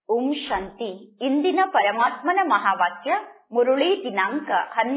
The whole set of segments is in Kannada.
ಓಂ ಶಾಂತಿ. ಇಂದಿನ ಪರಮಾತ್ಮನ ಮಹಾವಾಕ್ಯ ಮುರುಳಿ ದಿನಾಂಕ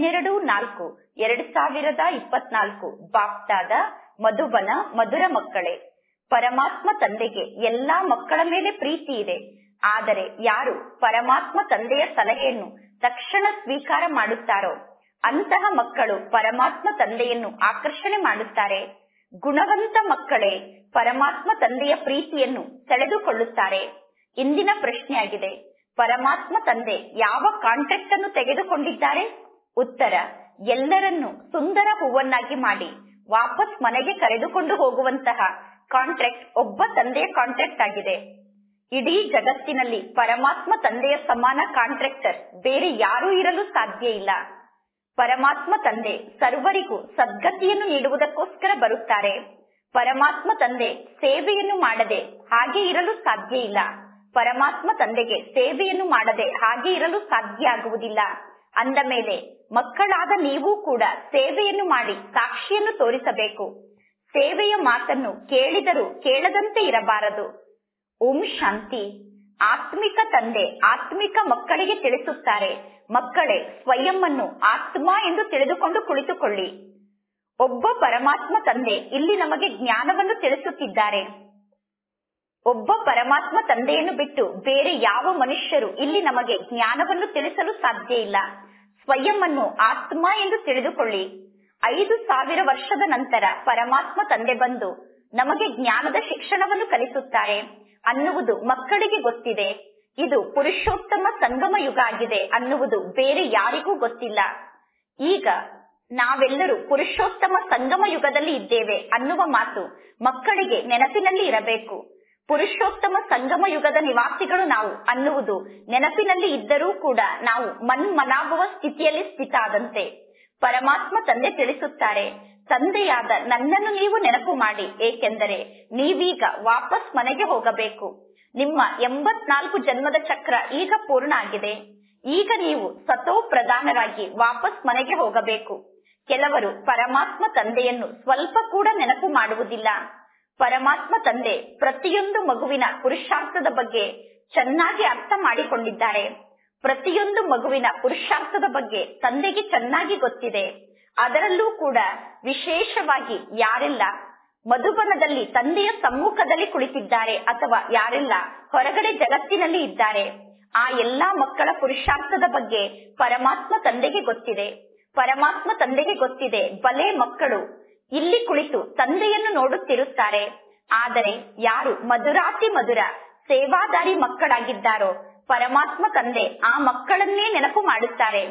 12/4/2024. ಬಾಪ್ದಾದ ಮಧುಬನ. ಮಧುರ ಮಕ್ಕಳೇ, ಪರಮಾತ್ಮ ತಂದೆಗೆ ಎಲ್ಲಾ ಮಕ್ಕಳ ಮೇಲೆ ಪ್ರೀತಿ ಇದೆ. ಆದರೆ ಯಾರು ಪರಮಾತ್ಮ ತಂದೆಯ ಸಲಹೆಯನ್ನು ತಕ್ಷಣ ಸ್ವೀಕಾರ ಮಾಡುತ್ತಾರೋ ಅಂತಹ ಮಕ್ಕಳು ಪರಮಾತ್ಮ ತಂದೆಯನ್ನು ಆಕರ್ಷಣೆ ಮಾಡುತ್ತಾರೆ. ಗುಣವಂತ ಮಕ್ಕಳೇ ಪರಮಾತ್ಮ ತಂದೆಯ ಪ್ರೀತಿಯನ್ನು ಸೆಳೆದುಕೊಳ್ಳುತ್ತಾರೆ. ಇಂದಿನ ಪ್ರಶ್ನೆಯಾಗಿದೆ, ಪರಮಾತ್ಮ ತಂದೆ ಯಾವ ಕಾಂಟ್ರಾಕ್ಟ್ ಅನ್ನು ತೆಗೆದುಕೊಂಡಿದ್ದಾರೆ? ಉತ್ತರ: ಎಲ್ಲರನ್ನೂ ಸುಂದರ ಹೂವನ್ನಾಗಿ ಮಾಡಿ ವಾಪಸ್ ಮನೆಗೆ ಕರೆದುಕೊಂಡು ಹೋಗುವಂತಹ ಕಾಂಟ್ರಾಕ್ಟ್ ಒಬ್ಬ ತಂದೆಯ ಕಾಂಟ್ರಾಕ್ಟ್ ಆಗಿದೆ. ಇಡೀ ಜಗತ್ತಿನಲ್ಲಿ ಪರಮಾತ್ಮ ತಂದೆಯ ಸಮಾನ ಕಾಂಟ್ರಾಕ್ಟರ್ ಬೇರೆ ಯಾರೂ ಇರಲು ಸಾಧ್ಯ ಇಲ್ಲ. ಪರಮಾತ್ಮ ತಂದೆ ಸರ್ವರಿಗೂ ಸದ್ಗತಿಯನ್ನು ನೀಡುವುದಕ್ಕೋಸ್ಕರ ಬರುತ್ತಾರೆ. ಪರಮಾತ್ಮ ತಂದೆ ಸೇವೆಯನ್ನು ಮಾಡದೆ ಹಾಗೆ ಇರಲು ಸಾಧ್ಯ ಇಲ್ಲ. ಪರಮಾತ್ಮ ತಂದೆಗೆ ಸೇವೆಯನ್ನು ಮಾಡದೆ ಹಾಗೆ ಇರಲು ಸಾಧ್ಯ ಆಗುವುದಿಲ್ಲ. ಅಂದ ಮೇಲೆ ಮಕ್ಕಳಾದ ನೀವು ಕೂಡ ಸೇವೆಯನ್ನು ಮಾಡಿ ಸಾಕ್ಷಿಯನ್ನು ತೋರಿಸಬೇಕು. ಸೇವೆಯ ಮಾತನ್ನು ಕೇಳಿದರೂ ಕೇಳದಂತೆ ಇರಬಾರದು. ಓಂ ಶಾಂತಿ. ಆತ್ಮಿಕ ತಂದೆ ಆತ್ಮಿಕ ಮಕ್ಕಳಿಗೆ ತಿಳಿಸುತ್ತಾರೆ, ಮಕ್ಕಳೇ ಸ್ವಯಂ ಅನ್ನು ಆತ್ಮ ಎಂದು ತಿಳಿದುಕೊಂಡು ಕುಳಿತುಕೊಳ್ಳಿ. ಒಬ್ಬ ಪರಮಾತ್ಮ ತಂದೆ ಇಲ್ಲಿ ನಮಗೆ ಜ್ಞಾನವನ್ನು ತಿಳಿಸುತ್ತಿದ್ದಾರೆ. ಒಬ್ಬ ಪರಮಾತ್ಮ ತಂದೆಯನ್ನು ಬಿಟ್ಟು ಬೇರೆ ಯಾವ ಮನುಷ್ಯರು ಇಲ್ಲಿ ನಮಗೆ ಜ್ಞಾನವನ್ನು ತಿಳಿಸಲು ಸಾಧ್ಯ ಇಲ್ಲ. ಸ್ವಯಂ ಅನ್ನು ಆತ್ಮ ಎಂದು ತಿಳಿದುಕೊಳ್ಳಿ. 5000 ವರ್ಷದ ನಂತರ ಪರಮಾತ್ಮ ತಂದೆ ಬಂದು ನಮಗೆ ಜ್ಞಾನದ ಶಿಕ್ಷಣವನ್ನು ಕಲಿಸುತ್ತಾರೆ ಅನ್ನುವುದು ಮಕ್ಕಳಿಗೆ ಗೊತ್ತಿದೆ. ಇದು ಪುರುಷೋತ್ತಮ ಸಂಗಮ ಯುಗ ಆಗಿದೆ ಅನ್ನುವುದು ಬೇರೆ ಯಾರಿಗೂ ಗೊತ್ತಿಲ್ಲ. ಈಗ ನಾವೆಲ್ಲರೂ ಪುರುಷೋತ್ತಮ ಸಂಗಮ ಯುಗದಲ್ಲಿ ಇದ್ದೇವೆ ಅನ್ನುವ ಮಾತು ಮಕ್ಕಳಿಗೆ ನೆನಪಿನಲ್ಲಿ ಇರಬೇಕು. ಪುರುಷೋತ್ತಮ ಸಂಗಮ ಯುಗದ ನಿವಾಸಿಗಳು ನಾವು ಅನ್ನುವುದು ನೆನಪಿನಲ್ಲಿ ಇದ್ದರೂ ಕೂಡ ನಾವು ಮನ್ಮನಾಭವ ಸ್ಥಿತಿಯಲ್ಲಿ ಸ್ಥಿತ ಆದಂತೆ. ಪರಮಾತ್ಮ ತಂದೆ ತಿಳಿಸುತ್ತಾರೆ, ತಂದೆಯಾದ ನನ್ನನ್ನು ನೀವು ನೆನಪು ಮಾಡಿ, ಏಕೆಂದರೆ ನೀವೀಗ ವಾಪಸ್ ಮನೆಗೆ ಹೋಗಬೇಕು. ನಿಮ್ಮ 84 ಜನ್ಮದ ಚಕ್ರ ಈಗ ಪೂರ್ಣ ಆಗಿದೆ. ಈಗ ನೀವು ಸತೋ ಪ್ರಧಾನರಾಗಿ ವಾಪಸ್ ಮನೆಗೆ ಹೋಗಬೇಕು. ಕೆಲವರು ಪರಮಾತ್ಮ ತಂದೆಯನ್ನು ಸ್ವಲ್ಪ ಕೂಡ ನೆನಪು ಮಾಡುವುದಿಲ್ಲ. ಪರಮಾತ್ಮ ತಂದೆ ಪ್ರತಿಯೊಂದು ಮಗುವಿನ ಪುರುಷಾರ್ಥದ ಬಗ್ಗೆ ಚೆನ್ನಾಗಿ ಅರ್ಥ ಮಾಡಿಕೊಂಡಿದ್ದಾರೆ. ಪ್ರತಿಯೊಂದು ಮಗುವಿನ ಪುರುಷಾರ್ಥದ ಬಗ್ಗೆ ತಂದೆಗೆ ಚೆನ್ನಾಗಿ ಗೊತ್ತಿದೆ. ಅದರಲ್ಲೂ ಕೂಡ ವಿಶೇಷವಾಗಿ ಯಾರೆಲ್ಲ ಮಧುಬನದಲ್ಲಿ ತಂದೆಯ ಸಮ್ಮುಖದಲ್ಲಿ ಕುಳಿತಿದ್ದಾರೆ ಅಥವಾ ಯಾರೆಲ್ಲ ಹೊರಗಡೆ ಜಗತ್ತಿನಲ್ಲಿ ಇದ್ದಾರೆ, ಆ ಎಲ್ಲಾ ಮಕ್ಕಳ ಪುರುಷಾರ್ಥದ ಬಗ್ಗೆ ಪರಮಾತ್ಮ ತಂದೆಗೆ ಗೊತ್ತಿದೆ. ಪರಮಾತ್ಮ ತಂದೆಗೆ ಗೊತ್ತಿದೆ, ಬಲೆ ಮಕ್ಕಳು ಇಲ್ಲಿ ಕುಳಿತು ತಂದೆಯನ್ನು ನೋಡುತ್ತಿರುತ್ತಾರೆ. ಆದರೆ ಯಾರು ಮಧುರಾತಿ ಮಧುರ ಸೇವಾದಾರಿ ಮಕ್ಕಳಾಗಿದ್ದಾರೋ ಪರಮಾತ್ಮ ತಂದೆ ಆ ಮಕ್ಕಳನ್ನೇ ನೆನಪು ಮಾಡುತ್ತಾರೆ.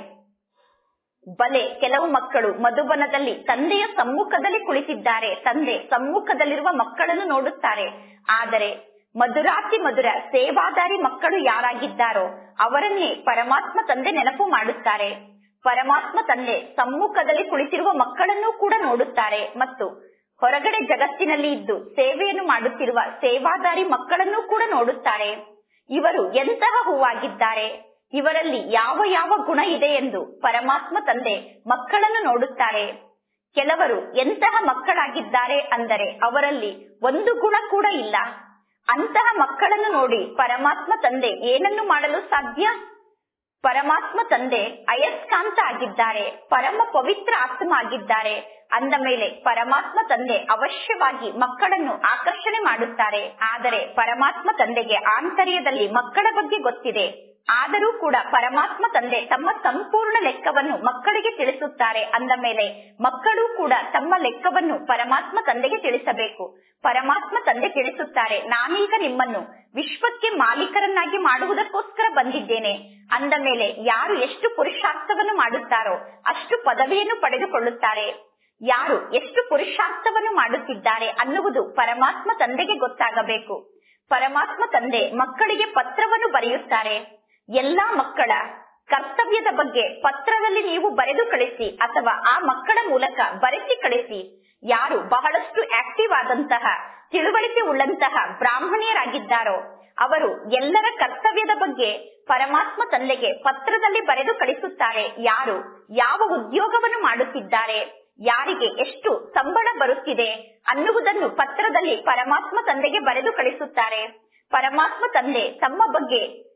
ಬಲೆ ಕೆಲವು ಮಕ್ಕಳು ಮಧುಬನದಲ್ಲಿ ತಂದೆಯ ಸಮ್ಮುಖದಲ್ಲಿ ಕುಳಿತಿದ್ದಾರೆ, ತಂದೆ ಸಮ್ಮುಖದಲ್ಲಿರುವ ಮಕ್ಕಳನ್ನು ನೋಡುತ್ತಾರೆ. ಆದರೆ ಮಧುರಾತಿ ಮಧುರ ಸೇವಾದಾರಿ ಮಕ್ಕಳು ಯಾರಾಗಿದ್ದಾರೋ ಅವರನ್ನೇ ಪರಮಾತ್ಮ ತಂದೆ ನೆನಪು ಮಾಡುತ್ತಾರೆ. ಪರಮಾತ್ಮ ತಂದೆ ಸಮ್ಮುಖದಲ್ಲಿ ಕುಳಿತಿರುವ ಮಕ್ಕಳನ್ನು ಕೂಡ ನೋಡುತ್ತಾರೆ ಮತ್ತು ಹೊರಗಡೆ ಜಗತ್ತಿನಲ್ಲಿ ಇದ್ದು ಸೇವೆಯನ್ನು ಮಾಡುತ್ತಿರುವ ಸೇವಾದಾರಿ ಮಕ್ಕಳನ್ನು ಕೂಡ ನೋಡುತ್ತಾರೆ. ಇವರು ಎಂತಹ ಹೂವಾಗಿದ್ದಾರೆ, ಇವರಲ್ಲಿ ಯಾವ ಯಾವ ಗುಣ ಇದೆ ಎಂದು ಪರಮಾತ್ಮ ತಂದೆ ಮಕ್ಕಳನ್ನು ನೋಡುತ್ತಾರೆ. ಕೆಲವರು ಎಂತಹ ಮಕ್ಕಳಾಗಿದ್ದಾರೆ ಅಂದರೆ ಅವರಲ್ಲಿ ಒಂದು ಗುಣ ಕೂಡ ಇಲ್ಲ. ಅಂತಹ ಮಕ್ಕಳನ್ನು ನೋಡಿ ಪರಮಾತ್ಮ ತಂದೆ ಏನನ್ನು ಮಾಡಲು ಸಾಧ್ಯ? ಪರಮಾತ್ಮ ತಂದೆ ಅಯಸ್ಕಾಂತ ಆಗಿದ್ದಾರೆ, ಪರಮ ಪವಿತ್ರ ಆತ್ಮ ಆಗಿದ್ದಾರೆ. ಅಂದ ಮೇಲೆ ಪರಮಾತ್ಮ ತಂದೆ ಅವಶ್ಯವಾಗಿ ಮಕ್ಕಳನ್ನು ಆಕರ್ಷಣೆ ಮಾಡುತ್ತಾರೆ. ಆದರೆ ಪರಮಾತ್ಮ ತಂದೆಗೆ ಆಂತರ್ಯದಲ್ಲಿ ಮಕ್ಕಳ ಬಗ್ಗೆ ಗೊತ್ತಿದೆ. ಆದರೂ ಕೂಡ ಪರಮಾತ್ಮ ತಂದೆ ತಮ್ಮ ಸಂಪೂರ್ಣ ಲೆಕ್ಕವನ್ನು ಮಕ್ಕಳಿಗೆ ತಿಳಿಸುತ್ತಾರೆ. ಅಂದ ಮೇಲೆ ಮಕ್ಕಳು ಕೂಡ ತಮ್ಮ ಲೆಕ್ಕವನ್ನು ಪರಮಾತ್ಮ ತಂದೆಗೆ ತಿಳಿಸಬೇಕು. ಪರಮಾತ್ಮ ತಂದೆ ತಿಳಿಸುತ್ತಾರೆ, ನಾನೀಗ ನಿಮ್ಮನ್ನು ವಿಶ್ವಕ್ಕೆ ಮಾಲೀಕರನ್ನಾಗಿ ಮಾಡುವುದಕ್ಕೋಸ್ಕರ ಬಂದಿದ್ದೇನೆ. ಅಂದ ಮೇಲೆ ಯಾರು ಎಷ್ಟು ಪುರುಷಾರ್ಥವನ್ನು ಮಾಡುತ್ತಾರೋ ಅಷ್ಟು ಪದವಿಯನ್ನು ಪಡೆದುಕೊಳ್ಳುತ್ತಾರೆ. ಯಾರು ಎಷ್ಟು ಪುರುಷಾರ್ಥವನ್ನು ಮಾಡುತ್ತಿದ್ದಾರೆ ಅನ್ನುವುದು ಪರಮಾತ್ಮ ತಂದೆಗೆ ಗೊತ್ತಾಗಬೇಕು. ಪರಮಾತ್ಮ ತಂದೆ ಮಕ್ಕಳಿಗೆ ಪತ್ರವನ್ನು ಬರೆಯುತ್ತಾರೆ. ಎಲ್ಲಾ ಮಕ್ಕಳ ಕರ್ತವ್ಯದ ಬಗ್ಗೆ ಪತ್ರದಲ್ಲಿ ನೀವು ಬರೆದು ಕಳಿಸಿ ಅಥವಾ ಆ ಮಕ್ಕಳ ಮೂಲಕ ಬರೆಸಿ ಕಳಿಸಿ. ಯಾರು ಬಹಳಷ್ಟು ಆಕ್ಟಿವ್ ಆದಂತಹ ತಿಳುವಳಿಕೆ ಉಳ್ಳಂತಹ ಬ್ರಾಹ್ಮಣಿಯರಾಗಿದ್ದಾರೋ ಅವರು ಎಲ್ಲರ ಕರ್ತವ್ಯದ ಬಗ್ಗೆ ಪರಮಾತ್ಮ ತಂದೆಗೆ ಪತ್ರದಲ್ಲಿ ಬರೆದು ಕಳಿಸುತ್ತಾರೆ. ಯಾರು ಯಾವ ಉದ್ಯೋಗವನ್ನು ಮಾಡುತ್ತಿದ್ದಾರೆ, ಯಾರಿಗೆ ಎಷ್ಟು ಸಂಬಳ ಬರುತ್ತಿದೆ ಅನ್ನುವುದನ್ನು ಪತ್ರದಲ್ಲಿ ಪರಮಾತ್ಮ ತಂದೆಗೆ ಬರೆದು ಕಳಿಸುತ್ತಾರೆ. ಪರಮಾತ್ಮ ತಂದೆ ತಮ್ಮ ಬಗ್ಗೆ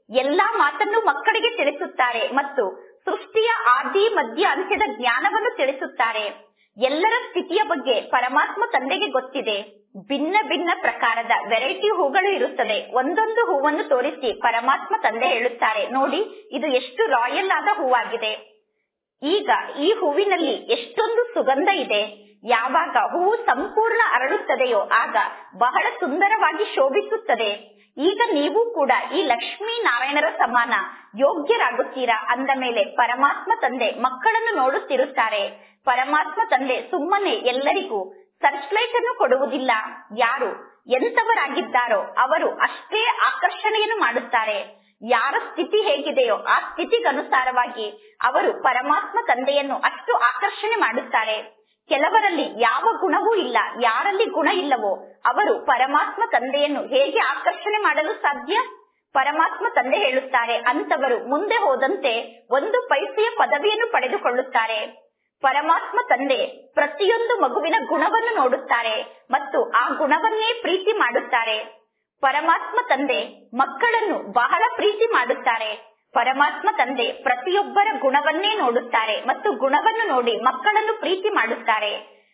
ಎಲ್ಲಾ ಮಾತನ್ನು ಮಕ್ಕಳಿಗೆ ತಿಳಿಸುತ್ತಾರೆ ಮತ್ತು ಸೃಷ್ಟಿಯ ಆದಿ ಮಧ್ಯ ಅಂತ್ಯದ ಜ್ಞಾನವನ್ನು ತಿಳಿಸುತ್ತಾರೆ. ಎಲ್ಲರ ಸ್ಥಿತಿಯ ಬಗ್ಗೆ ಪರಮಾತ್ಮ ತಂದೆಗೆ ಗೊತ್ತಿದೆ. ಭಿನ್ನ ಭಿನ್ನ ಪ್ರಕಾರದ ವೆರೈಟಿ ಹೂಗಳು ಇರುತ್ತದೆ. ಒಂದೊಂದು ಹೂವನ್ನು ತೋರಿಸಿ ಪರಮಾತ್ಮ ತಂದೆ ಹೇಳುತ್ತಾರೆ, ನೋಡಿ ಇದು ಎಷ್ಟು ರಾಯಲ್ ಆದ ಹೂವಾಗಿದೆ. ಈಗ ಈ ಹೂವಿನಲ್ಲಿ ಎಷ್ಟೊಂದು ಸುಗಂಧ ಇದೆ. ಯಾವಾಗ ಹೂವು ಸಂಪೂರ್ಣ ಅರಳುತ್ತದೆಯೋ ಆಗ ಬಹಳ ಸುಂದರವಾಗಿ ಶೋಭಿಸುತ್ತದೆ. ಈಗ ನೀವು ಕೂಡ ಈ ಲಕ್ಷ್ಮೀ ನಾರಾಯಣರ ಸಮಾನ ಯೋಗ್ಯರಾಗುತ್ತೀರಾ ಅಂದ ಮೇಲೆ ಪರಮಾತ್ಮ ತಂದೆ ಮಕ್ಕಳನ್ನು ನೋಡುತ್ತಿರುತ್ತಾರೆ. ಪರಮಾತ್ಮ ತಂದೆ ಸುಮ್ಮನೆ ಎಲ್ಲರಿಗೂ ಸರ್ಚ್ ಲೈಟ್ ಅನ್ನು ಕೊಡುವುದಿಲ್ಲ. ಯಾರು ಎಂತವರಾಗಿದ್ದಾರೋ ಅವರು ಅಷ್ಟೇ ಆಕರ್ಷಣೆಯನ್ನು ಮಾಡುತ್ತಾರೆ. ಯಾರ ಸ್ಥಿತಿ ಹೇಗಿದೆಯೋ ಆ ಸ್ಥಿತಿಗನುಸಾರವಾಗಿ ಅವರು ಪರಮಾತ್ಮ ತಂದೆಯನ್ನು ಅಷ್ಟು ಆಕರ್ಷಣೆ ಮಾಡುತ್ತಾರೆ. ಕೆಲವರಲ್ಲಿ ಯಾವ ಗುಣವೂ ಇಲ್ಲ. ಯಾರಲ್ಲಿ ಗುಣ ಇಲ್ಲವೋ ಅವರು ಪರಮಾತ್ಮ ತಂದೆಯನ್ನು ಹೇಗೆ ಆಕರ್ಷಣೆ ಮಾಡಲು ಸಾಧ್ಯ? ಪರಮಾತ್ಮ ತಂದೆ ಹೇಳುತ್ತಾರೆ, ಅಂತವರು ಮುಂದೆ ಹೋದಂತೆ 1 ಪೈಸೆಯ ಪದವಿಯನ್ನು ಪಡೆದುಕೊಳ್ಳುತ್ತಾರೆ. ಪರಮಾತ್ಮ ತಂದೆ ಪ್ರತಿಯೊಂದು ಮಗುವಿನ ಗುಣವನ್ನು ನೋಡುತ್ತಾರೆ ಮತ್ತು ಆ ಗುಣವನ್ನೇ ಪ್ರೀತಿ ಮಾಡುತ್ತಾರೆ. ಪರಮಾತ್ಮ ತಂದೆ ಮಕ್ಕಳನ್ನು ಬಹಳ ಪ್ರೀತಿ ಮಾಡುತ್ತಾರೆ. ಪರಮಾತ್ಮ ತಂದೆ ಪ್ರತಿಯೊಬ್ಬರ ಗುಣವನ್ನೇ ನೋಡುತ್ತಾರೆ ಮತ್ತು ಗುಣವನ್ನು ನೋಡಿ ಮಕ್ಕಳನ್ನು ಪ್ರೀತಿ ಮಾಡುತ್ತಾರೆ.